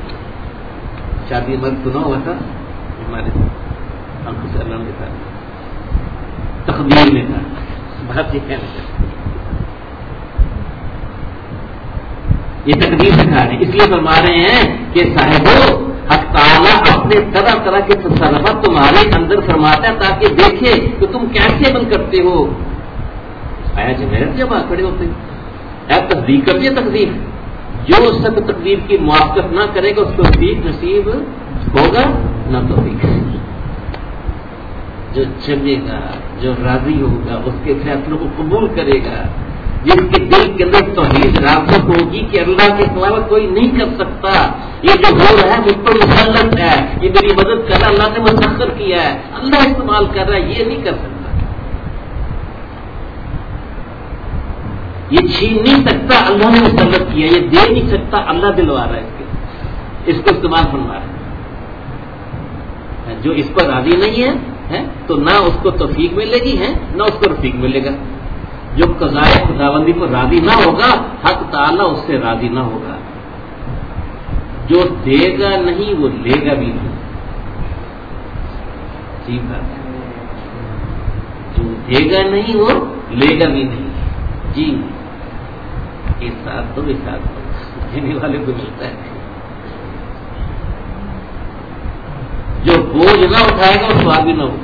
شادی مرد سنا ہوا تھا ہمارے آنکھوں سے اللہ نے دیکھا، تقدیر میں تھا. بات یہ کہنا چاہتے یہ تقدیر سکھا رہے ہیں، اس لیے فرما رہے ہیں کہ صاحبو حق تعالیٰ اپنے طرح طرح کے تصرفات تمہارے اندر فرماتا ہے تاکہ دیکھے کہ تم کیسے عمل کرتے ہو. آیا جمہوریت جب کھڑے ہوتے ہیں تصدیق کر دیا تقدیر. جو سب تقدیر کی موافقت نہ کرے گا اس کو توفیق نصیب ہوگا نہ توفیق. جو چلے گا جو راضی ہوگا اس کے فیصلوں کو قبول کرے گا، جس کے دل کے اندر توحید راسخ ہوگی کہ اللہ کے سوا کوئی نہیں کر سکتا، یہ جو ہو رہا ہے مجھ پر مسلط ہے، یہ میری مدد کر رہا ہے، اللہ نے مسخر کیا ہے، اللہ استعمال کر رہا ہے، یہ نہیں کر سکتا، یہ چھین نہیں سکتا، اللہ نے مسلط کیا، یہ دے نہیں سکتا، اللہ دلوا رہا ہے اس کو استعمال فرما رہا ہے۔ جو اس پر راضی نہیں ہے تو نہ اس کو توفیق ملے گی ہے نہ اس کو رفیق ملے گا۔ جو قضائے خداوندی پر راضی نہ ہوگا حق تعالیٰ اس سے راضی نہ ہوگا۔ جو دے گا نہیں وہ لے گا بھی نہیں، ٹھیک بات ہے، جو دے گا نہیں وہ لے گا بھی نہیں، جی ایک ساتھ تو ایک ساتھ دینے والے کو ملتا ہے۔ جو بوجھ نہ اٹھائے گا وہ سواب بھی نہ ہوگا،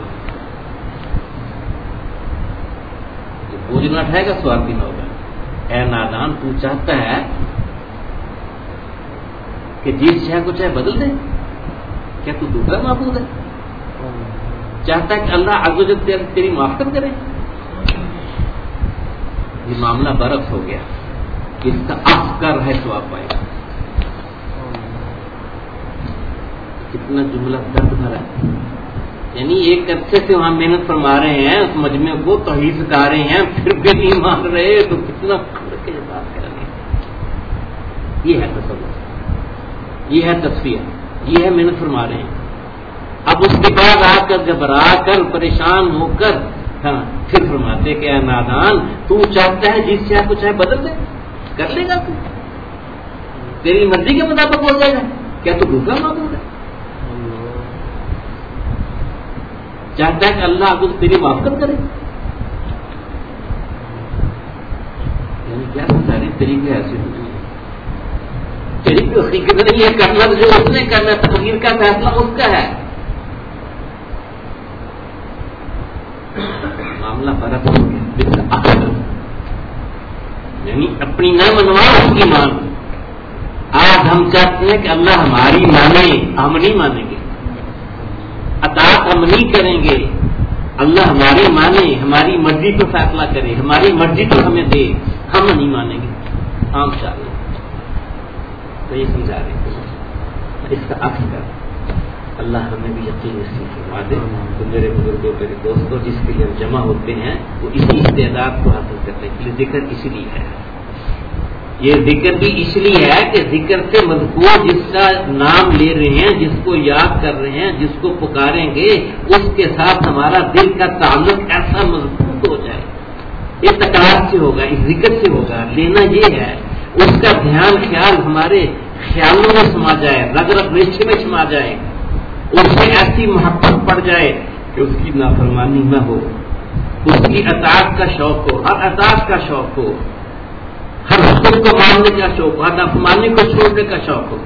جو بوجھ نہ اٹھائے گا سواب بھی نہ ہوگا۔ اے نادان، تو چاہتا ہے کہ جس شے کو چاہے بدل دے، کیا تو دوسرا معبود ہے؟ چاہتا ہے کہ اللہ عز و جل تیری معافت کرے؟ یہ معاملہ برعکس ہو گیا، اس کا افکر ہے سواب پائے گا۔ کتنا جملہ درد بھرا ہے، یعنی ایک عرصے سے وہاں محنت فرما رہے ہیں، اس مجمع کو توحید سکھا رہے ہیں، پھر بھی نہیں مان رہے تو کتنا کے بات کریں گے۔ یہ ہے تصور، یہ ہے تصفیہ، یہ ہے محنت فرما رہے ہیں۔ اب اس کے بعد آ کر گھبرا کر پریشان ہو کر پھر فرماتے کہ اے نادان، تو چاہتا ہے جس چاہے کو چاہے بدل دے، کر لے گا، تو تیری مرضی کے مطابق ہو جائے گا، کیا تو دوسرا معبود ہے؟ چاہتا ہے کہ اللہ آپ کو تیری معافت کرے، یعنی کیا سارے طریقے ایسے ہوتے ہیں، تیری کوئی حقیقت نہیں ہے، کرنا جو اس نے کرنا، تقدیر کا فیصلہ اس کا ہے۔ معاملہ فرق ہو گیا، یعنی اپنی نہ منوا اس کی مان۔ آج ہم چاہتے ہیں کہ اللہ ہماری مانے، ہم نہیں مانیں گے، اطاعت ہم نہیں کریں گے، اللہ ہماری مانے، ہماری مرضی کو فیصلہ کرے، ہماری مرضی کو ہمیں دے، ہم نہیں مانیں گے، ہم چاہتے ہیں۔ تو یہ سمجھا رہے ہیں، اس کا عکس کر اللہ ہمیں بھی یقین نصیب فرما دے۔ تو میرے بزرگوں، میرے دوستوں، جس کے لیے ہم جمع ہوتے ہیں وہ اسی استعداد کو حاصل کرنے کے لیے ذکر اس لیے ہے، یہ ذکر بھی اس لیے ہے کہ ذکر سے مذکور جس کا نام لے رہے ہیں، جس کو یاد کر رہے ہیں، جس کو پکاریں گے، اس کے ساتھ ہمارا دل کا تعلق ایسا مضبوط ہو جائے، اس تکرار سے ہوگا، اس ذکر سے ہوگا۔ لینا یہ ہے اس کا دھیان خیال ہمارے خیالوں میں سما جائے، رگ رگ ریشے میں سما جائے، اس میں ایسی محبت پڑ جائے کہ اس کی نافرمانی نہ ہو، اس کی اطاعت کا شوق ہو، ہر اطاعت کا شوق ہو، ہر حکم کو ماننے کا شوق ہو، ہر نافرمانی کو چھوڑنے کا شوق ہو۔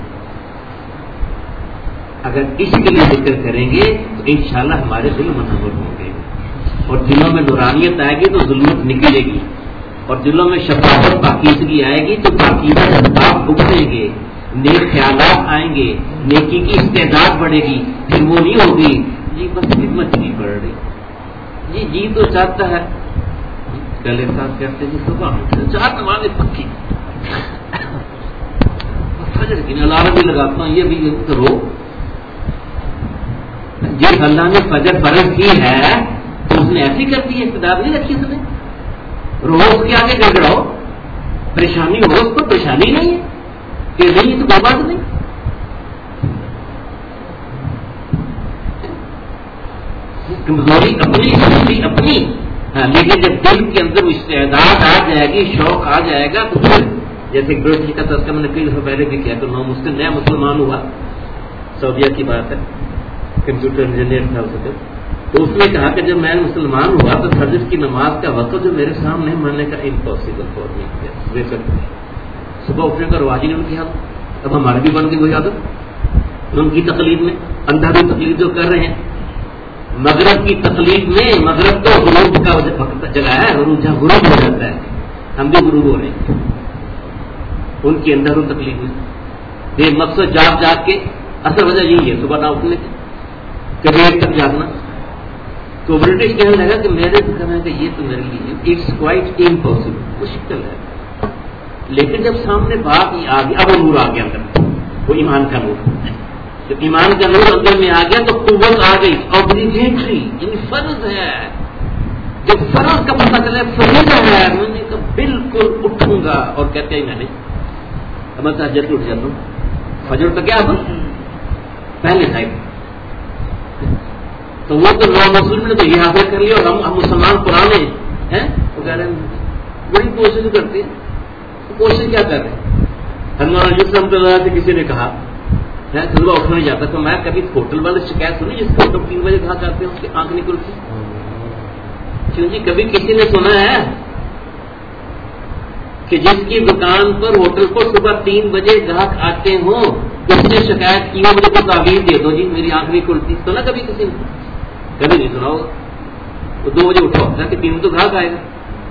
اگر اس کے لیے ذکر کریں گے تو انشاءاللہ ہمارے دل منور ہوں گے، اور دلوں میں نورانیت آئے گی تو ظلمت نکلے گی، اور دلوں میں شفافت پاکیزگی آئے گی تو پاکیزہ جذبات ابھریں گے، نیک خیالات آئیں گے، نیکی کی استعداد بڑھے گی۔ پھر وہ نہیں ہوگی جی بس خدمت نہیں بڑھ رہی، جی تو چاہتا ہے کل احساس کرتے جی صبح چار نمازیں پکی، فجر کی الارم بھی لگاتا ہوں، یہ بھی کرو۔ جس اللہ نے فجر فرض کی ہے تو اس نے ایسی کر دی ہے، استعداد نہیں رکھی اس نے، روز کے آگے گڑگڑاؤ، پریشانی ہو اس کو پریشانی نہیں ہے کہ نہیں، تو کوئی بات نہیں۔ کمزوری اپنی، سختی اپنی، لیکن جب دل کے اندر استعداد آ جائے گی، شوق آ جائے گا، تو پھر جیسے گروتھی کا تذکرہ میں نے کئی دفعہ پہلے بھی کیا، تو نیا مسلمان ہوا، سعودیہ کی بات ہے، کمپیوٹر انجینئر تھا اس وقت، تو اس نے کہا کہ جب میں مسلمان ہوا تو فجر کی نماز کا وقت جو میرے سامنے ماننے کا امپاسبل فور می کیا، صبح اٹھنے کا رواج ہی نہیں ان کی حالت، اب ہماری بھی بن گئی وہی عادت، ان کی تقلید میں اندھا بھی تقلید جو کر رہے ہیں، مغرب کی تقلید میں، مغرب تو غروب کا وقت جگہ ہے، جہاں غروب ہو جاتا ہے، ہم بھی غروب ہو رہے ہیں ان کی اندر تقلید میں، یہ مقصد جاگ کے اصل وجہ یہی ہے صبح نہ اٹھنے کی، کہ دیر تک جاگنا، تو برٹش کہنے لگا کہ میرے کو کہنا کہ یہ تو میرے لیے اٹس کوائٹ امپاسبل، مشکل ہے. لیکن جب سامنے بات ہی آ گئی، اب وہ نور آ گیا اندر، وہ ایمان کا نور. جب ایمان کا نور اندر میں آ گیا تو قوت آ گئی. اوبلیگیٹری یعنی فرض ہے. جب فرض کا پتہ چلے فریضہ ہے، میں نے کہا بالکل اٹھوں گا. اور کہتے ہیں میں نے اب میں تہجد اٹھ جاتا ہوں، فجر تو کیا پہلے ٹائم. تو وہ تو نو مسلم نے تو یہ حاصل کر لیا، اور ہم مسلمان پرانے ہیں وہ کہہ رہے ہیں بڑی کوشش کرتے ہیں. کوشش کیا کر رہے ہیں؟ ہمارا جس رحمۃ اللہ سے کسی نے کہا میں صبح اٹھنا نہیں جاتا، تو میں کبھی ہوٹل والے شکایت سنی جس کو 3 بجے کہاں جاتے ہیں اس کی آنکھ نہیں کھلتی. کیوں جی کبھی کسی نے سنا ہے کہ جس کی دکان پر ہوٹل کو صبح 3 بجے گاہک آتے ہوں اس نے شکایت کی ہو مجھے کوئی تعویذ دے دو جی میری آنکھ نہیں کھلتی؟ سنا کبھی کسی نے؟ کبھی نہیں سنا ہوگا. وہ 2 بجے اٹھا ہوتا ہے کہ 3 تو گاہک آئے گا.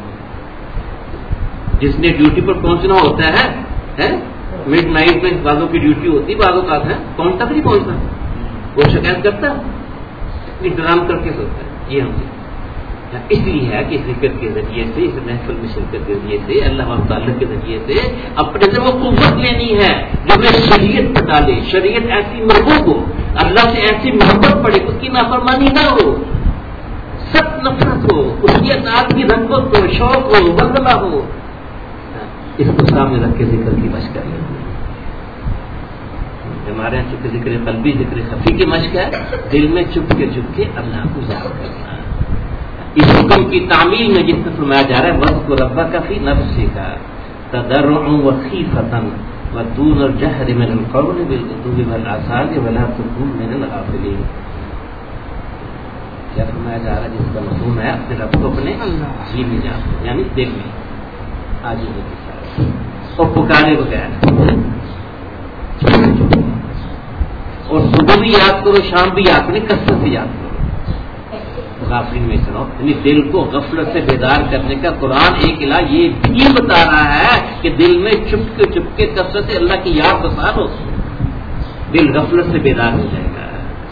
جس نے ڈیوٹی پر پہنچنا ہوتا ہے مڈ نائٹ میں بعضوں کی ڈیوٹی ہوتی ہے، بعضوں کا ہے پہنچتا بھی نہیں پہنچتا، وہ شکایت کرتا انتظام کر کے سوچتا ہے. یہ ہم سے اس لیے ہے کہ ذکر کے ذریعے سے، اس محفل میں شرکت کے ذریعے سے، اللہ تعالیٰ کے ذریعے سے اپنے سے وہ قوت لینی ہے جو میں شریعت بتا دے. شریعت ایسی محبوب ہو، اللہ سے ایسی محبت پڑے، اس کی نافرمانی نہ ہو، سخت نفرت ہو، اس کی اطاعت کی رغبت ہو، شوق ہو، بندلہ ہو. اس کو سامنے رکھ کے ذکر کی مشق کر لیں. ہمارے یہاں چونکہ ذکر قلبی ذکر خفی کی مشق ہے، دل میں چپ کے اللہ کو یاد کرنا. اس حکم کی تعمیل میں جس سے فرمایا جا رہا ہے وقت کو ربا کا فی نفس کا تضرعا وخیفۃ ودون الجہر من القول بالغدو والآصال ولا تکن من الغافلین. کیا فرمایا جا رہا ہے؟ جس کا مفہوم ہے اپنے رب کو اپنے جی میں جان، یعنی دل میں آج اور پکارے بغیر، اور صبح بھی یاد کرو شام بھی یاد کرو، کثرت سے یاد کرو. غافلین میں سنو، یعنی دل کو غفلت سے بیدار کرنے کا قرآن ایک الہ یہ بھی بتا رہا ہے کہ دل میں چپ کے کثرت سے اللہ کی یاد بسا لو، دل غفلت سے بیدار ہو جائے گا.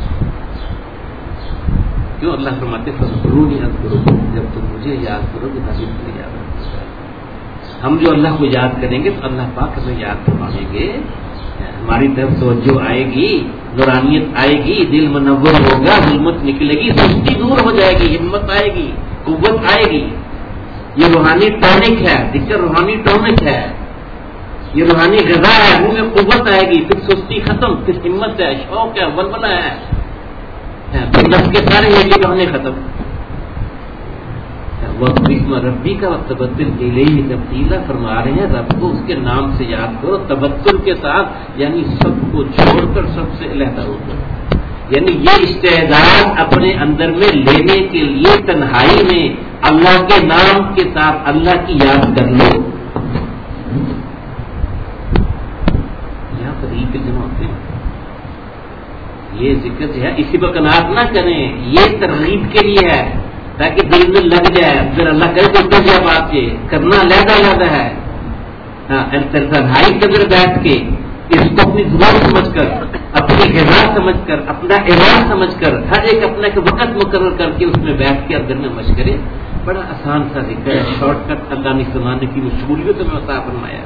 کیوں اللہ فرماتے فذکرونی اذکرکم، جب تم مجھے یاد کرو گے میں تمہیں یاد رکھوں گا. ہم جو اللہ کو یاد کریں گے تو اللہ پاک ہمیں یاد فرمائیں گے، ہماری طرف توجہ آئے گی، نورانیت آئے گی، دل منور ہوگا، ظلمت نکلے گی، سستی دور ہو جائے گی، ہمت آئے گی، قوت آئے گی. یہ روحانی ٹونک ہے، ذکر روحانی ٹونک ہے، یہ روحانی غذا ہے، منہ میں قوت آئے گی، پھر سستی ختم، پھر ہمت ہے، شوق ہے، ولولہ ہے، پھر نفس کے سارے یہ بہانے ختم. وقت ربی کا تبتل الیہ تبدیلا فرما رہے ہیں رب کو اس کے نام سے یاد کرو تبتل کے ساتھ، یعنی سب کو چھوڑ کر سب سے علیحدہ ہو کر. یعنی یہ استعداد اپنے اندر میں لینے کے لیے تنہائی میں اللہ کے نام کے ساتھ اللہ کی یاد کر لو. یہاں پر عید جمع ہوتے ہیں، یہ ذکر جو ہے اسی پر قناعت نہ کریں، یہ ترغیب کے لیے ہے تاکہ دل میں لگ جائے. پھر اللہ کرے تو کر جائے بات کے کرنا علیحدہ ہے. تنہائی کے اندر بیٹھ کے اس کو اپنی ضرورت سمجھ کر، اپنی غذا سمجھ کر، اپنا علاج سمجھ کر، ہر ایک اپنا ایک وقت مقرر کر کے اس میں بیٹھ کے اندر میں مشق کرے. بڑا آسان سا ذکر ہے، شارٹ کٹ اللہ نے سنانے کی مشغولیت میں عطا فرمایا.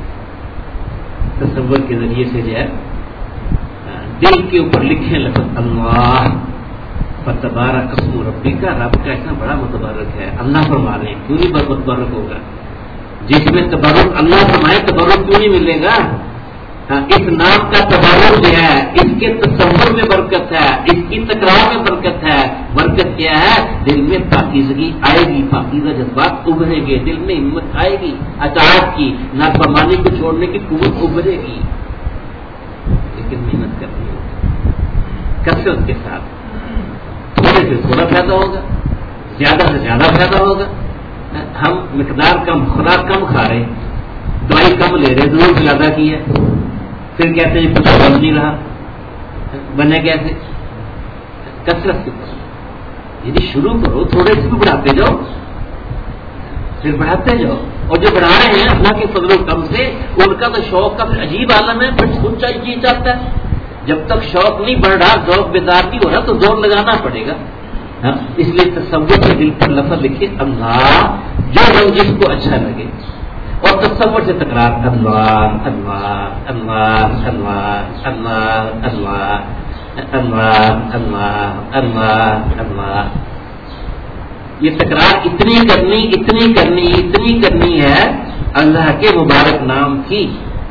تصور کے ذریعے سے جو ہے دل کے اوپر لکھیں لفظ اللہ، تبارک اسم ربی کا، رب کا اتنا بڑا متبرک ہے. اللہ فرما رہے ہیں، کیوں نہیں متبرک ہوگا؟ جس میں تبرک اللہ فرمائے تبرک کیوں نہیں ملے گا؟ اس نام کا تبرک جو ہے اس کے تصور میں برکت ہے، اس کی تکرار میں برکت ہے. برکت کیا ہے؟ دل میں پاکیزگی آئے گی، پاکیزہ جذبات ابھریں گے، دل میں ہمت آئے گی، اطاعت کی، نافرمانی کو چھوڑنے کی قوت ابھرے گی. لیکن محنت کرنی ہوگی کثرت کے ساتھ. تھوڑے سے تھوڑا فائدہ ہوگا، زیادہ سے زیادہ فائدہ ہوگا. ہم مقدار کم، خوراک کم کھا رہے، دوائی کم لے رہے، ضرور زیادہ کی ہے، پھر کہتے ہیں کچھ بن نہیں رہا. بنے کیسے؟ کثرت سے. یعنی شروع کرو تھوڑے سے بڑھاتے جاؤ، پھر بڑھاتے جاؤ. اور جو بڑھا رہے ہیں اللہ کے فضل و کرم سے، ان کا تو شوق کا پھر عجیب عالم ہے، پھر خود چاہیے چاہتا ہے. جب تک شوق نہیں بڑھ رہا، ذوق بیدار نہیں ہو رہا تو زور لگانا پڑے گا. اس لیے تصور کے دل پر لفظ لکھے اللہ، جو لوگ جس کو اچھا لگے، اور تصور سے تکرار اللہ اللہ اللہ اللہ اللہ اللہ اللہ اللہ اللہ اللہ، یہ تکرار اتنی کرنی ہے اللہ کے مبارک نام کی،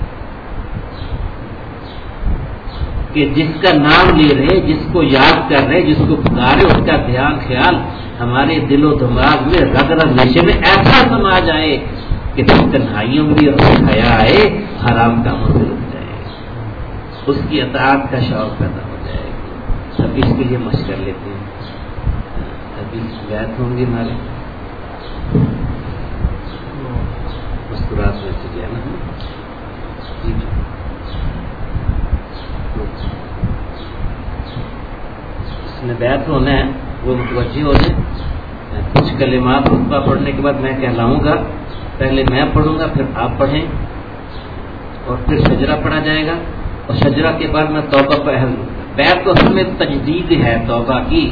کہ جس کا نام لے رہے، جس کو یاد کر رہے، جس کو پکارے، اس کا دھیان خیال ہمارے دل و دماغ میں رگ رگ نشے میں ایسا سما جائے کہ جب تنہائیوں میں بھی حیا آئے، حرام کاموں سے رک جائے، اس کی اطاعت کا شوق پیدا ہو جائے گا۔ سب اس کے لیے مشق کر لیتے ہیں، ابھی بیعت ہوں گے ہمارے مسکرات میں سے گیا نا، اس میں بیعت ہونا ہے، وہ متوجہ ہو جائے۔ کچھ کلمات خطبہ پڑھنے کے بعد میں کہلاؤں گا، پہلے میں پڑھوں گا، پھر آپ پڑھیں، اور پھر شجرہ پڑھا جائے گا، اور شجرہ کے بعد میں توبہ پر اہل ہوں گا۔ بیعت تو اس میں تجدید ہے توبہ کی،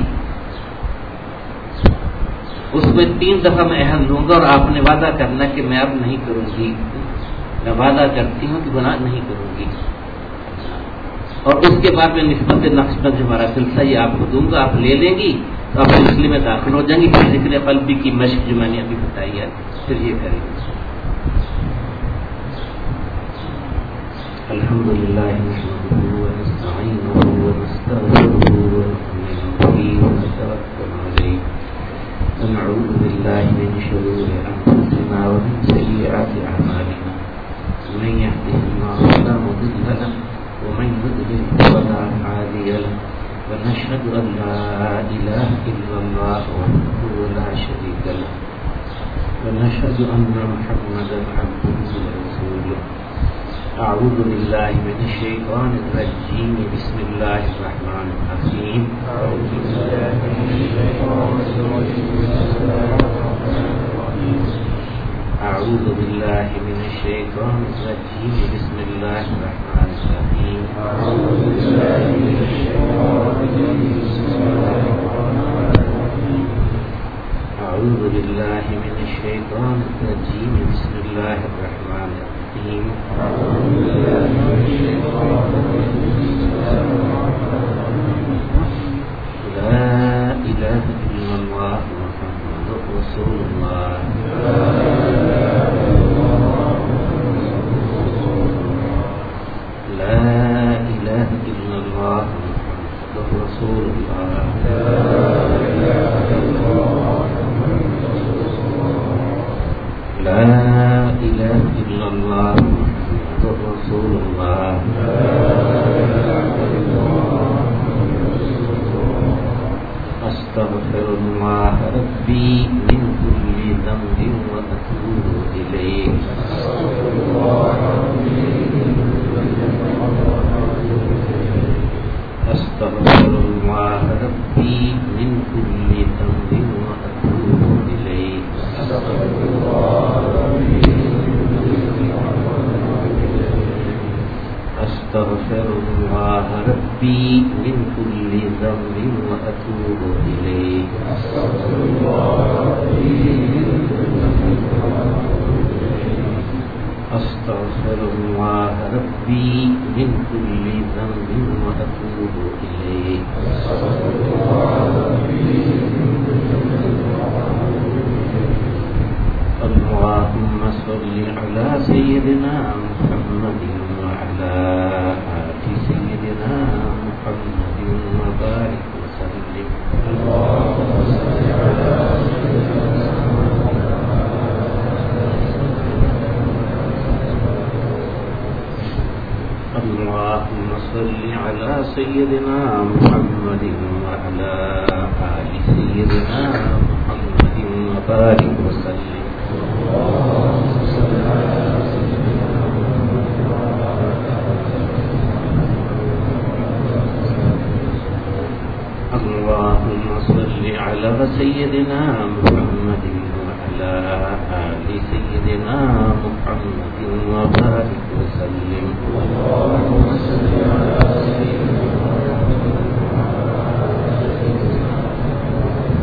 اس میں 3 دفعہ میں اہل لوں گا، اور آپ نے وعدہ کرنا کہ میں اب نہیں کروں گی، میں وعدہ کرتی ہوں کہ گناہ نہیں کروں گی، اور اس کے بعد میں نسبت نقص پر جو ہمارا سلسلہ یہ آپ کو دوں گا، آپ لے لیں گی تو آپ سلسلے میں داخل ہو جائیں گی، پھر ذکر قلبی کی مشق جو میں نے ابھی بتائی ہے پھر یہ کریں گے۔ الحمد للہ نحمده ونستعینه ونستغفره ونؤمن به ونتوکل علیہ ونعوذ باللہ من شرور انفسنا ومن سیئات اعمالنا من یهده اللہ فلا مضل له ومن يضلل فلا هادي له ونشهد ان لا اله الا الله وحده لا شريك له ونشهد ان محمدا عبده ورسوله۔ اعوذ باللہ من الشیطان الرجیم، بسم اللہ الرحمن الرحیم۔ اعوذ باللہ من الشیطان الرجیم، بسم اللہ الرحمن الرحیم۔ أعوذ بالله من الشيطان الرجيم، بسم الله الرحمن الرحيم۔ لا إله إلا الله محمد رسول الله۔ لا إله إلا الله محمد رسول الله۔ لا إله إلا الله محمد رسول الله۔ أستغفر الله ربي من كل ذنب وأتوب إليه۔ أستغفر الله ربي من كل ذنب وأتوب إليه۔ أستغفر الله ربي من كل ذنب وأتوب إليه۔ أستغفر الله ربي من كل ذنب وأتوب إليه۔ اللهم صل على سيدنا محمد وعلى آل سيدنا محمد وبارك وسلم۔ اللهم صل على اللهم صل على سيدنا محمد وعلى آل سيدنا محمد وبارك وسلم۔ اللهم صل على سيدنا محمد وعلى آل سيدنا محمد وبارك وسلم۔ اللهم صل على سيدنا محمد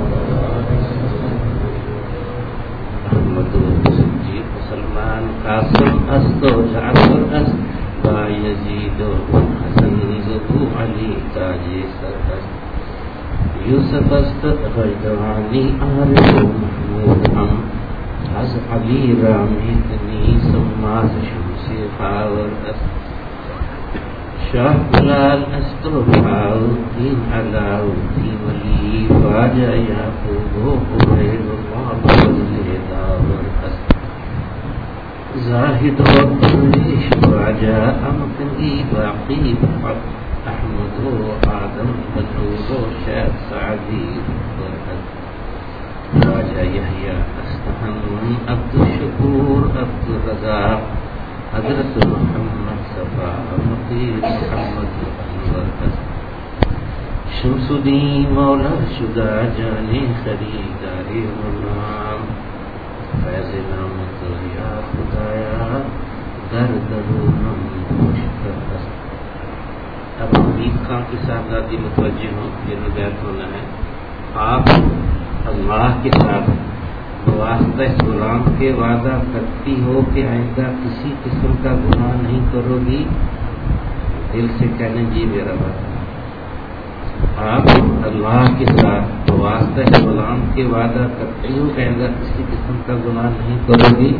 قاسم است و جعفر است با یزید و حسن زبو علی تاج سر است یوسف است غیدوانی عارف و محمود ہم از علی رامیتنی سماز شمس خاور است شاہ بلال است و بہاؤدین علاؤدین ولی خواجہ یعقوب و عبید اللہ فضل داور است زاہد و درویش خواجہ امکنی باقی احمد و آدم بدور و شیخ سعدی اکبر است خواجہ یحییٰ است ہم عبد الشکور عبد الرزاق حضرت محمد صفا مقیر محمد انور است شمس الدین مولا شدہ جانے خریداری غلام فیض نام تو یا خدایا در درونم مشکل است اب حمید خان کی صاحبزادی متوجہ ہوں یہ بیت ہونا ہے آپ اللہ کے ساتھ واسطہ اس غلام کے وعدہ کرتی ہو کہ آئندہ کسی قسم کا گناہ نہیں کرو گی دل سے کہنے جی میرا وعدہ آپ اللہ کے ساتھ واسطہ اس غلام کے وعدہ کرتی ہو کہ آئندہ کسی قسم کا گناہ نہیں کرو گی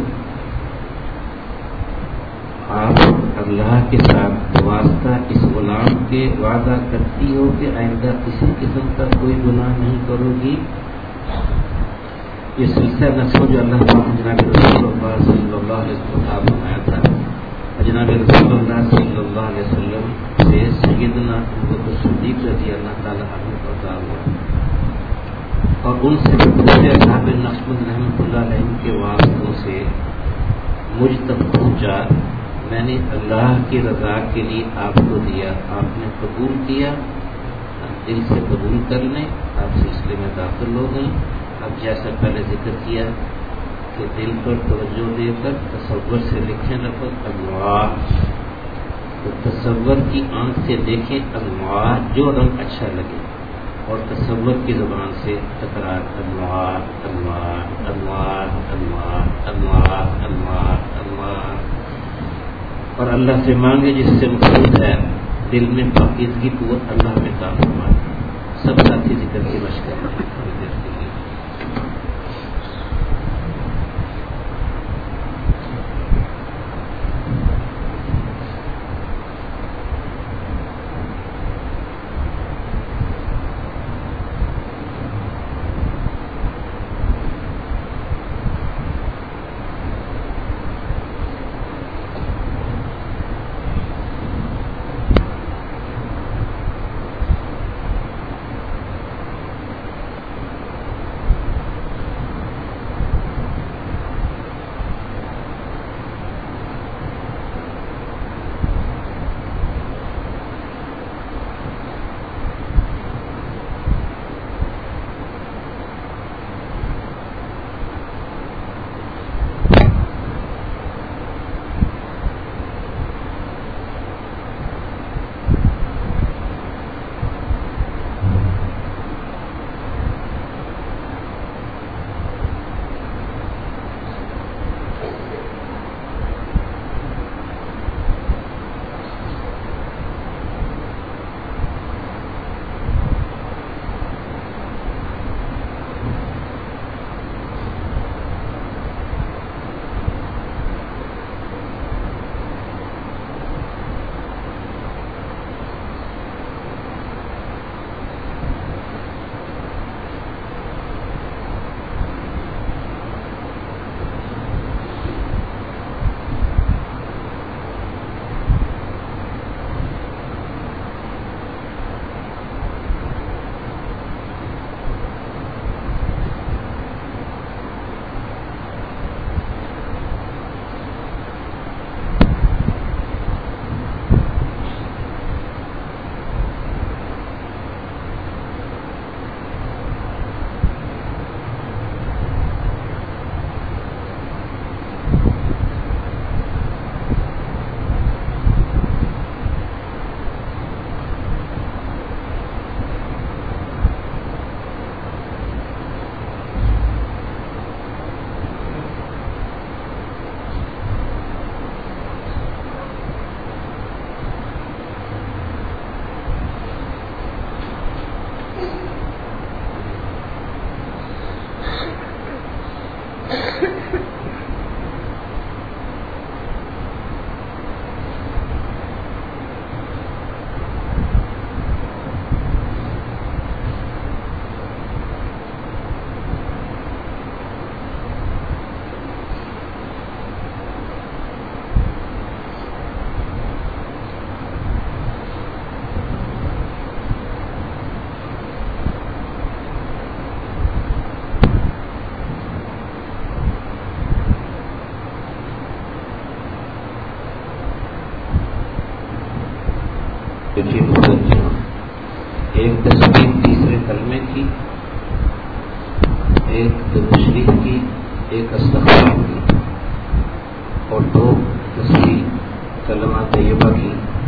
آپ اللہ کے ساتھ واسطہ اس غلام کے وعدہ کرتی ہو کہ آئندہ کسی قسم کا کوئی گناہ نہیں کرو گی یہ سلسلہ نسخوں جو اللہ پاک جناب رسول اللہ صلی اللہ علیہ وسلم کا بنایا تھا جناب رسول اللہ صلی اللہ علیہ وسلم سے سیدنا ابوبکر صدیق رضی اللہ تعالیٰ عنہ کا عطا ہوا اور ان سے دوسرے اصحاب نقشبند رحمۃ اللہ علیہ کے واسطوں سے مجھ تک پہنچا میں نے اللہ کی رضا کے لیے آپ کو دیا آپ نے قبول کیا دل سے قبول کر لیں آپ سلسلے میں داخل ہو گئیں اب جیسا پہلے ذکر کیا کہ دل پر توجہ دے کر تصور سے لکھیں لفظ انوار تو تصور کی آنکھ سے دیکھیں انوار جو رنگ اچھا لگے اور تصور کی زبان سے تکرار انوار انوار انوار انوار انوار انوار انوار اور اللہ سے مانگے جس سے مقصود ہے دل میں پاکیزگی قوت اللہ میں کام فرمائے سب ساتھی ذکر کی مشق کر رہے ہیں ایک تصویر تیسرے کلمے کی، ایک تشریح کی، ایک استغفار کی، اور 2 تصویر کلمہ طیبہ کی،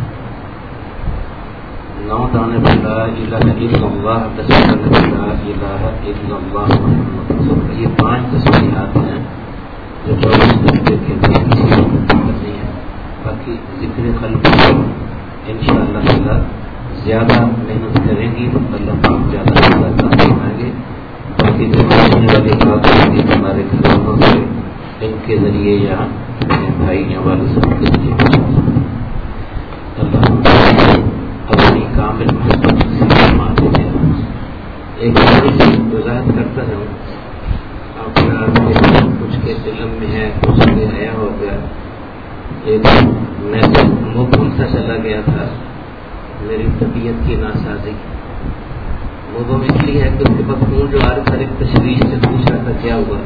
9 دانے لا الہ الا اللہ، 10 دانے لا الہ الا اللہ محمد رسول اللہ۔ یہ 5 تصویرات ہیں جو 24 گھنٹے کے اندر کسی کو کرنی ہے۔ باقی ذکر قلب انشاءاللہ تعالی زیادہ محنت کریں گی تو اللہ پاک زیادہ فرمائیں گے۔ باقی جو پوچھنے والی بات ہوگی ہمارے گھروں سے، ان کے ذریعے یا اپنے بھائی یا والد صاحب کے ذریعے اللہ اپنی کامل محبت سے فرماتے ہیں۔ ایک بڑی سی وضاحت کرتا ہوں، آپ کچھ کے علم میں ہے، کچھ کے نیا ہو گیا۔ ایک میں مبہم سا چلا گیا تھا، میری طبیعت کی ناسازی مبہم اس لیے ہے کہ اس کے بعد فون جو آر ہر ایک تشویش سے پوچھ رہا تھا کیا ہوا۔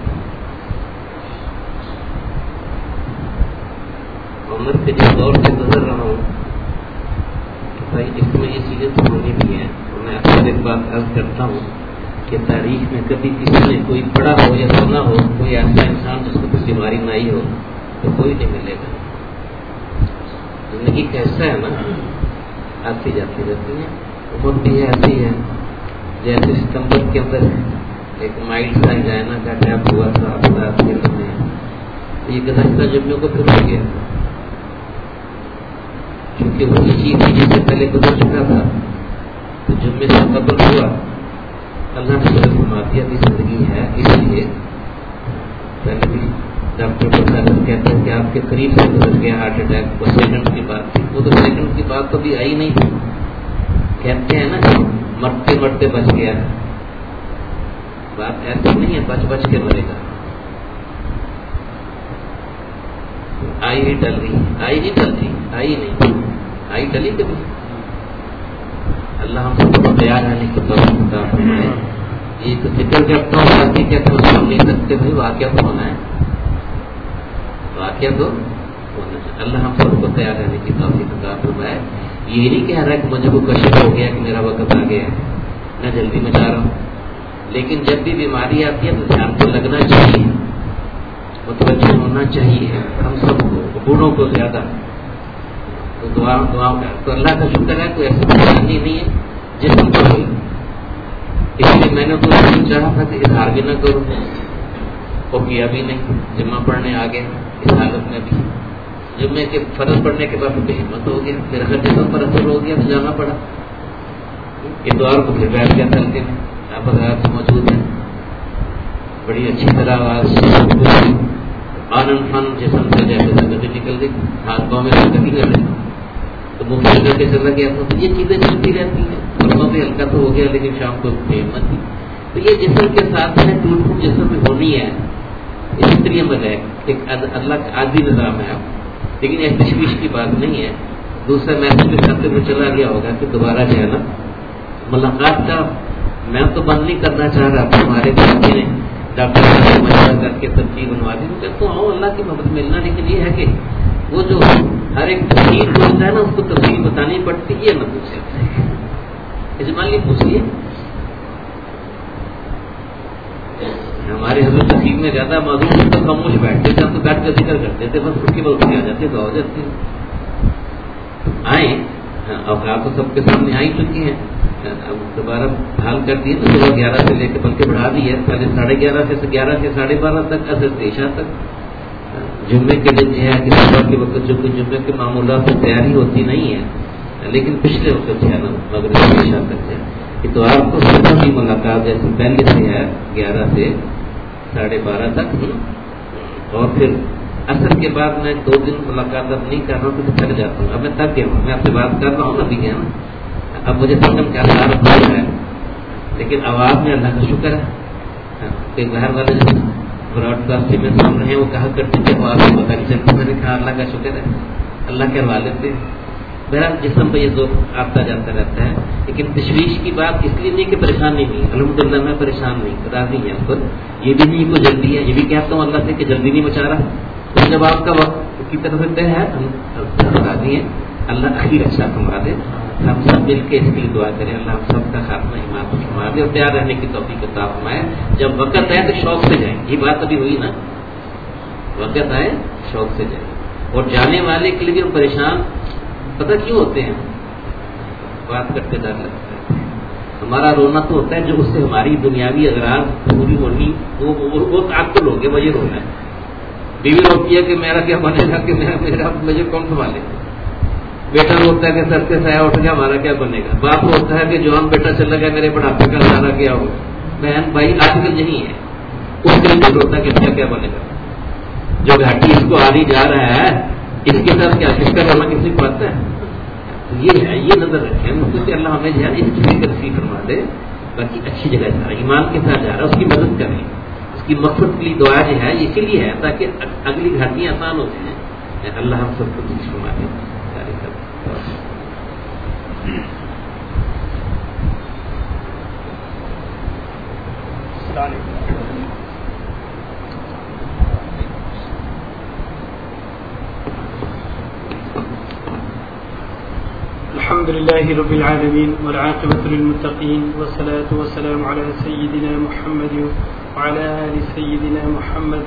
عمر کے جس دور سے گزر رہا ہوں بھائی، اس میں یہ چیزیں تو ہونی بھی ہیں۔ میں اکثر ایک بات عرض کرتا ہوں کہ تاریخ میں کبھی کسی نے کوئی پڑھا ہو یا سنا ہو کوئی ایسا انسان جس کو کوئی بیماری نہ آئی ہو تو کوئی نہیں ملے گا۔ زندگی کیسا ہے نا، آتی جاتی رہتی ہے، عمر بھی ایسی ہے۔ جیسے ستمبر کے اندر ایک مائل سا جائنا کا اٹیک ہوا تھا اپراد کے میں، یہ گزشتہ جمعوں کو پھر ہو گیا، کیونکہ وہی چیز جس سے پہلے گزر چکا تھا تو جمعے سے قبل ہوا۔ اللہ نے صرف معافیہ کی زندگی ہے، اس لیے پہلے بھی ڈاکٹر بتا کہتے ہیں کہ آپ کے قریب سے گزر گیا ہارٹ اٹیک، وہ سیکنڈ کی بات تھی، وہ تو سیکنڈ کی بات کبھی آئی نہیں تھی۔ کہتے ہیں نا مرتے مرتے بچ گیا، بات ایسی نہیں ہے بچ کے مرے گا۔ آئی نہیں ڈل رہی، آئی نہیں ڈل رہی، آئی نہیں آئی ڈلی کبھی۔ اللہ ہم سب کو تیار رہنے کی توفیق عطا فرمائے۔ یہ تو ذکر کرتا ہوں باقی کیا تو سن نہیں سکتے بھائی، واقعہ تو ہونا ہے، واقعہ تو ہونا ہے۔ اللہ ہم سب کو تیار رہنے کی توفیق عطا فرمائے۔ یہ نہیں کہہ رہا کہ مجھے وہ کشف ہو گیا کہ میرا وقت آ گیا ہے، میں جلدی میں جا رہا ہوں، لیکن جب بھی بیماری آتی ہے تو دھیان تو لگنا چاہیے، متوجہ ہونا چاہیے ہم سب کو، بوڑھوں کو زیادہ۔ تو دعا تو اللہ کا شکر ہے کوئی ایسی پریشانی نہیں ہے جسم کو ہوئی، اس لیے میں نے تو چاہا تھا کہ اظہار بھی نہ کروں، وہ کیا بھی نہیں، جمعہ پڑھنے آ گئے اس حالت میں بھی۔ جمعے کے فرض پڑھنے کے بعد بے ہمت ہو گیا، پھر اگر جسم پر اثر ہو گیا تو جانا پڑا۔ اتوار کو پھر بیٹھ گیا تلکے میں، آپ حضرات موجود ہیں، بڑی اچھی طرح آواز آنند فن جسم سے جیسے سرگتی نکل گئی، ہاتھ پاؤں میں سرگتی کر رہی تو مفت کر کے چلا گیا تھا۔ تو یہ چیزیں چلتی رہتی ہیں، پرسوں بھی ہلکا تو ہو گیا لیکن شام کو بے ہمت تھی۔ تو یہ جسم کے ساتھ ہے، ٹوٹ پھوٹ جسم میں ہونی ہے، اس طریقے میں ہے ایک اللہ کا عادی نظام ہے، لیکن یہ تشویش کی بات نہیں ہے۔ دوسرا میسج کے ساتھ میں چلا گیا ہوگا کہ دوبارہ جو ہے نا ملاقات کا میں تو بند نہیں کرنا چاہ رہا، ہمارے ساتھی نے ڈاکٹر صاحب مشورہ کر کے ترتیب بنوا دی تو آؤ اللہ کی مدد ملنا، لیکن یہ ہے کہ وہ جو ہر ایک تفصیل کو ہوتا ہے نا اس کو تفصیل بتانی پڑتی ہے، نہ پوچھے اجمالی پوچھیے۔ ہمارے حضرت تقسیم میں زیادہ معلوم تو خاموش بیٹھتے تھے، ہم تو بیٹھ کر ذکر کرتے تھے، بس اس کے بعد آ جاتے تو ہو جاتے آئے۔ اب آپ تو سب کے سامنے آ ہی چکی ہیں، اب دوبارہ حال کر دیے تو صبح 11 سے لے کے بلکہ بڑھا دی ہے، پہلے 11:30 سے 11 سے 12:30 تک، اثر سے عشاء تک۔ جمعے کے دن جو ہے کہ صبح کے وقت جو کہ جمعے کے معمولات سے تیاری ہوتی نہیں ہے، لیکن پچھلے وقت جو ہے نا مغرب سے عشاء تک ہے، تو آپ کو صبح کی ملاقات جیسے پہلے سے ہے 11 سے 12:30 تک، اور پھر عصر کے بعد میں 2 دن ملاقات اب نہیں کر رہا ہوں کیونکہ تھک جاتا ہوں. اب میں تھک گیا ہوں، میں آپ سے بات کر رہا ہوں ابھی گیا نا. اب مجھے سمجھ کیا اللہ ہے، لیکن آواز میں اللہ کا شکر ہے. کہ باہر والے جو براڈ کاسٹنگ میں سن رہے ہیں وہ کہا کرتے تھے آواز میں پتا نہیں چلتا. میں نے کہا اللہ کا شکر ہے، اللہ کروا لیتے. بہرحال جسم پہ یہ ذوق آتا جاتا رہتا ہے. لیکن تشویش کی بات اس لیے نہیں کہ پریشان نہیں، الحمدللہ میں پریشان نہیں، راضی ہے پر یہ بھی نہیں کوئی جلدی ہے. یہ بھی کہتا ہوں اللہ سے کہ جلدی نہیں بچا رہا. تو جب آپ کا وقت کی طرف سے طے ہے ہم راضی ہیں. اللہ اخیر اچھا فرما دے. ہم سب مل کے اس کے لیے دعا کریں اللہ ہم سب کا خاتمہ ایمان پر فرما دے اور تیار رہنے کی توفیق عطا فرمائے. جب وقت ہے تو شوق سے جائیں. یہ بات ابھی ہوئی نا، وقت آئے شوق سے جائیں. اور جانے والے کے لیے بھی ہم پریشان پتہ کیوں ہوتے ہیں؟ بات کرتے ڈر لگتا ہے. ہمارا رونا تو ہوتا ہے جو اس سے ہماری دنیاوی اغراض پوری ہونی وہ تعطل ہو گیا، مجھے رونا ہے. بیوی روتی ہے کہ میرا کیا بنے گا، کہ میرا مجھے کون سنبھالے. بیٹا روتا ہے کہ سر سے سایہ اٹھ گیا ہمارا کیا بنے گا. باپ ہوتا ہے کہ جوان بیٹا چلا گیا میرے بڑھاپے کا ہمارا کیا ہوگا. بہن بھائی آج کل یہی ہے، اس کے لیے روتا ہے کہ کیا بنے گا. جو گھاٹی اس کو آدھی جا رہا ہے اس کے ساتھ کیا فکر کرنا کسی کو آتا ہے. یہ ہے، یہ نظر رکھیں مجھ سے اللہ ہمیں جو ہے اس کی فکر سی فرما دے. باقی اچھی جگہ جا رہا ہے، ایمان کے ساتھ جا رہا ہے، اس کی مدد کریں. اس کی مقصد کے لیے دعا جو ہے اسی لیے ہے تاکہ اگلی گھاٹیاں آسان ہوتی ہیں. اللہ ہم سب کو چیز فرما دے. الحمد لله رب العالمين والعاقبة للمتقين والصلاة والسلام على سيدنا محمد وعلى آل سيدنا محمد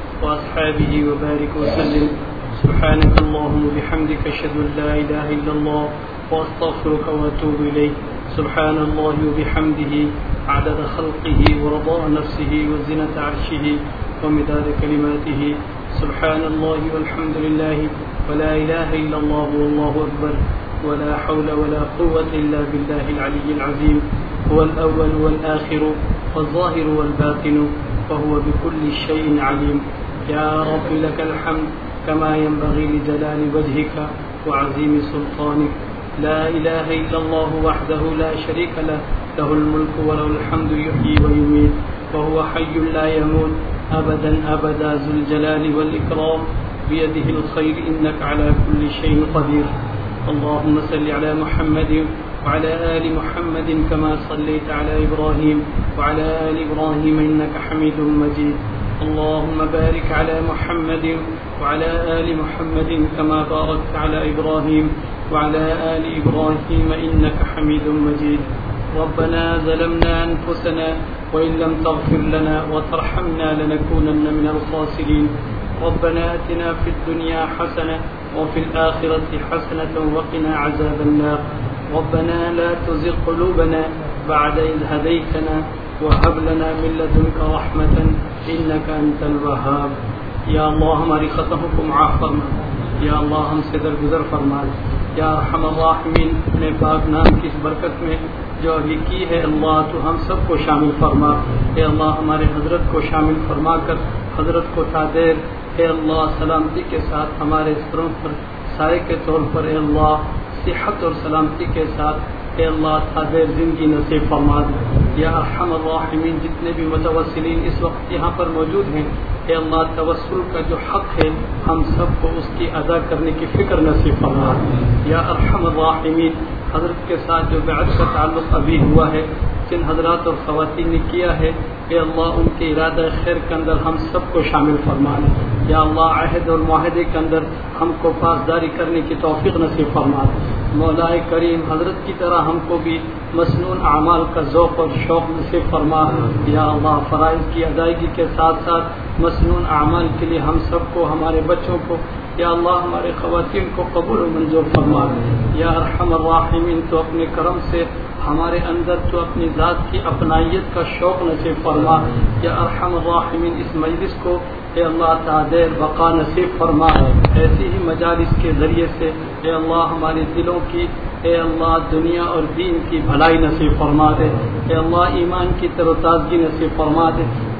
وأصحابه وبارك وسلم. سبحانك اللهم وبحمدك أشهد أن لا إله إلا الله وأستغفرك وأتوب إليك. سبحان الله وبحمده عدد خلقه ورضاء نفسه وزنة عرشه ومداد كلماته. سبحان الله والحمد لله ولا إله إلا الله والله أكبر ولا حول ولا قوة إلا بالله العلي العظيم. هو الأول والآخر والظاهر والباطن وهو بكل شيء عليم. يا رب لك الحمد كما ينبغي لجلال وجهك وعظيم سلطانك. لا إله إلا الله وحده لا شريك له، له الملك وله الحمد يحيي ويميت وهو حي لا يموت أبدا أبدا ذو الجلال والإكرام بيده الخير إنك على كل شيء قدير. اللهم صل على محمد وعلى آل محمد كما صليت على إبراهيم وعلى آل إبراهيم إنك حميد مجيد. اللهم بارك على محمد وعلى آل محمد كما باركت على إبراهيم وعلى آل إبراهيم إنك حميد مجيد. ربنا ظلمنا أنفسنا وإن لم تغفر لنا وترحمنا لنكونن من الخاسرين. ربنا آتنا في الدنيا حسنة وفي الآخرة حسنة وقنا عذاب النار. ربنا لا تزغ قلوبنا بعد إذ هديتنا وهب لنا من لدنك رحمة إنك أنت الوهاب. یا اللہ ہماری خطاؤں کو معاف فرما. یا اللہ ہم سے درگزر فرما. یا ارحم الراحمین اپنے پاک نام کی اس برکت میں جو ابھی کی ہے اللہ تو ہم سب کو شامل فرما. اے اللہ ہمارے حضرت کو شامل فرما کر حضرت کو تعدیر اے اللہ سلامتی کے ساتھ ہمارے سروں پر سائے کے طور پر اے اللہ صحت اور سلامتی کے ساتھ اے اللہ تعدیر زندگی نصیب فرما دے. یا ارحم الراحمین جتنے بھی متوسلین اس وقت یہاں پر موجود ہیں اے اللہ توسل کا جو حق ہے ہم سب کو اس کی ادا کرنے کی فکر نصیب فرما. یا ارحم الراحمین حضرت کے ساتھ جو بیعت کا تعلق ابھی ہوا ہے جن حضرات اور خواتین نے کیا ہے اے اللہ ان کے ارادہ خیر کے اندر ہم سب کو شامل فرما. یا اللہ عہد اور معاہدے کے اندر ہم کو پاسداری کرنے کی توفیق نصیب فرما. مولا کریم حضرت کی طرح ہم کو بھی مسنون اعمال کا ذوق اور شوق نصیب فرما. یا اللہ فرائض کی ادائیگی کے ساتھ ساتھ مسنون اعمال کے لیے ہم سب کو ہمارے بچوں کو یا اللہ ہمارے خواتین کو قبول و منظور فرما. یا ارحم الراحمین تو اپنے کرم سے ہمارے اندر تو اپنی ذات کی اپنائیت کا شوق نصیب فرما. یا ارحم الراحمین اس مجلس کو اے اللہ تعدیر بقا نصیب فرما. ایسی ہی مجالس کے ذریعے سے اے اللہ ہمارے دلوں کی اے اللہ دنیا اور دین کی بھلائی نصیب فرما دے. اے اللہ ایمان کی تر و تازگی نصیب فرما دے.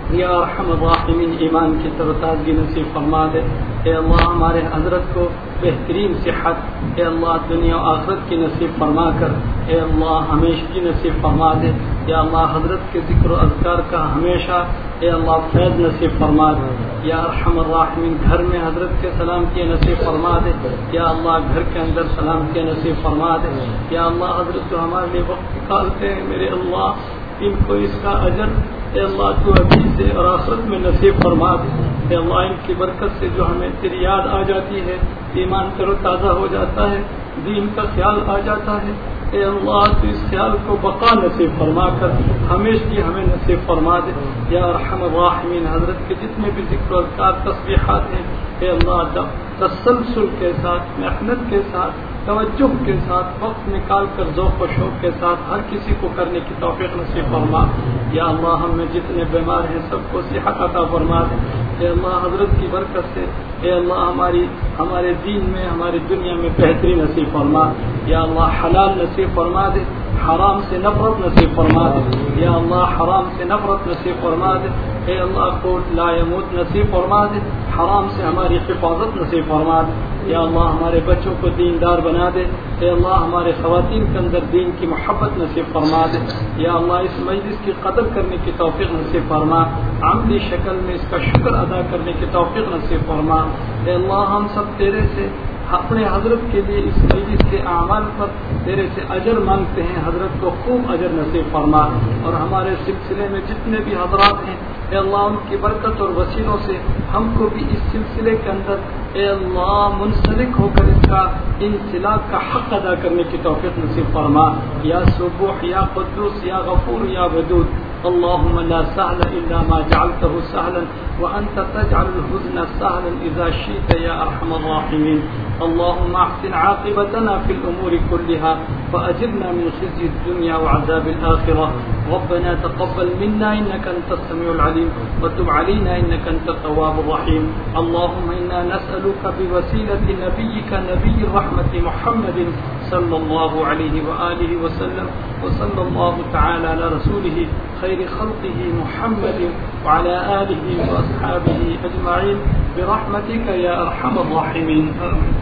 یا ارحم الراحمین ایمان کی تروتازگی نصیب فرما دے. اے اللہ ہمارے حضرت کو بہترین صحت اے اللہ دنیا و آخرت کی نصیب فرما کر اے اللہ ہمیشگی نصیب فرما دے. یا اللہ حضرت کے ذکر و اذکار کا ہمیشہ اے اللہ فیض نصیب فرما دے. یا ارحم الراحمین گھر میں حضرت کے سلامتی نصیب فرما دے. یا اللہ گھر کے اندر سلامتی نصیب فرما دے. یا اللہ حضرت جو ہمارے لیے وقت نکالتے ہیں میرے اللہ ان کو اس کا اجر اے اللہ تو ابھی سے اور آخرت میں نصیب فرما دے. اے اللہ ان کی برکت سے جو ہمیں تیری یاد آ جاتی ہے ایمان تر و تازہ ہو جاتا ہے دین کا خیال آ جاتا ہے. اے اللہ تو اس خیال کو بقا نصیب فرما کر ہمیشہ ہمیں نصیب فرما دے. یا ارحم الراحمین حضرت کے جتنے بھی ذکر و اذکار تسبیحات ہیں اے اللہ تسلسل کے ساتھ محنت کے ساتھ توجہ کے ساتھ وقت نکال کر ذوق و شوق کے ساتھ ہر کسی کو کرنے کی توفیق نصیب فرما. یا اللہ ہم میں جتنے بیمار ہیں سب کو صحت عطا فرما دے. اے اللہ حضرت کی برکت سے اے اللہ ہمارے دین میں ہماری دنیا میں بہتری نصیب فرما. یا اللہ حلال نصیب فرما دے حرام سے نفرت نصیب فرما دے. یا اللہ حرام سے نفرت نصیب فرما دے. اے اللہ قوت لا يموت نصیب فرما دے. حرام سے ہماری حفاظت نصیب فرما دے. یا اللہ ہمارے بچوں کو دیندار بنا دے. اے اللہ ہمارے خواتین کے اندر دین کی محبت نصیب فرما دے. یا اللہ اس مجلس کی قدر کرنے کی توفیق نصیب فرما. عملی شکل میں اس کا شکر ادا کرنے کی توفیق نصیب فرما. اے اللہ ہم سب تیرے سے اپنے حضرت کے لیے اس مجلس کے اعمال پر تیرے سے اجر مانگتے ہیں. حضرت کو خوب اجر نصیب فرما. اور ہمارے سلسلے میں جتنے بھی حضرات ہیں اے اللہ ان کی برکت اور وسیلوں سے ہم کو بھی اس سلسلے کے اندر اے اللہ منسلک ہو کر اس کا انسلاک کا حق ادا کرنے کی توفیق نصیب فرما. یا سبوح یا قدوس یا غفور یا ودود اللهم لا سهل إلا ما جعلته سهلا وأنت تجعل الحزن سهلا إذا شئت يا أرحم الراحمين. اللهم احسن عاقبتنا في الأمور كلها فأجرنا من خزي الدنيا وعذاب الآخرة. ربنا تقبل منا إنك أنت السميع العليم وتب علينا إنك أنت التواب الرحيم. اللهم إنا نسألك بوسيلة نبيك نبي الرحمة محمد صلى الله عليه وآله وسلم وصلى الله تعالى على رسوله خير خلقه محمد وعلى آله وأصحابه أجمعين برحمتك يا أرحم الراحمين.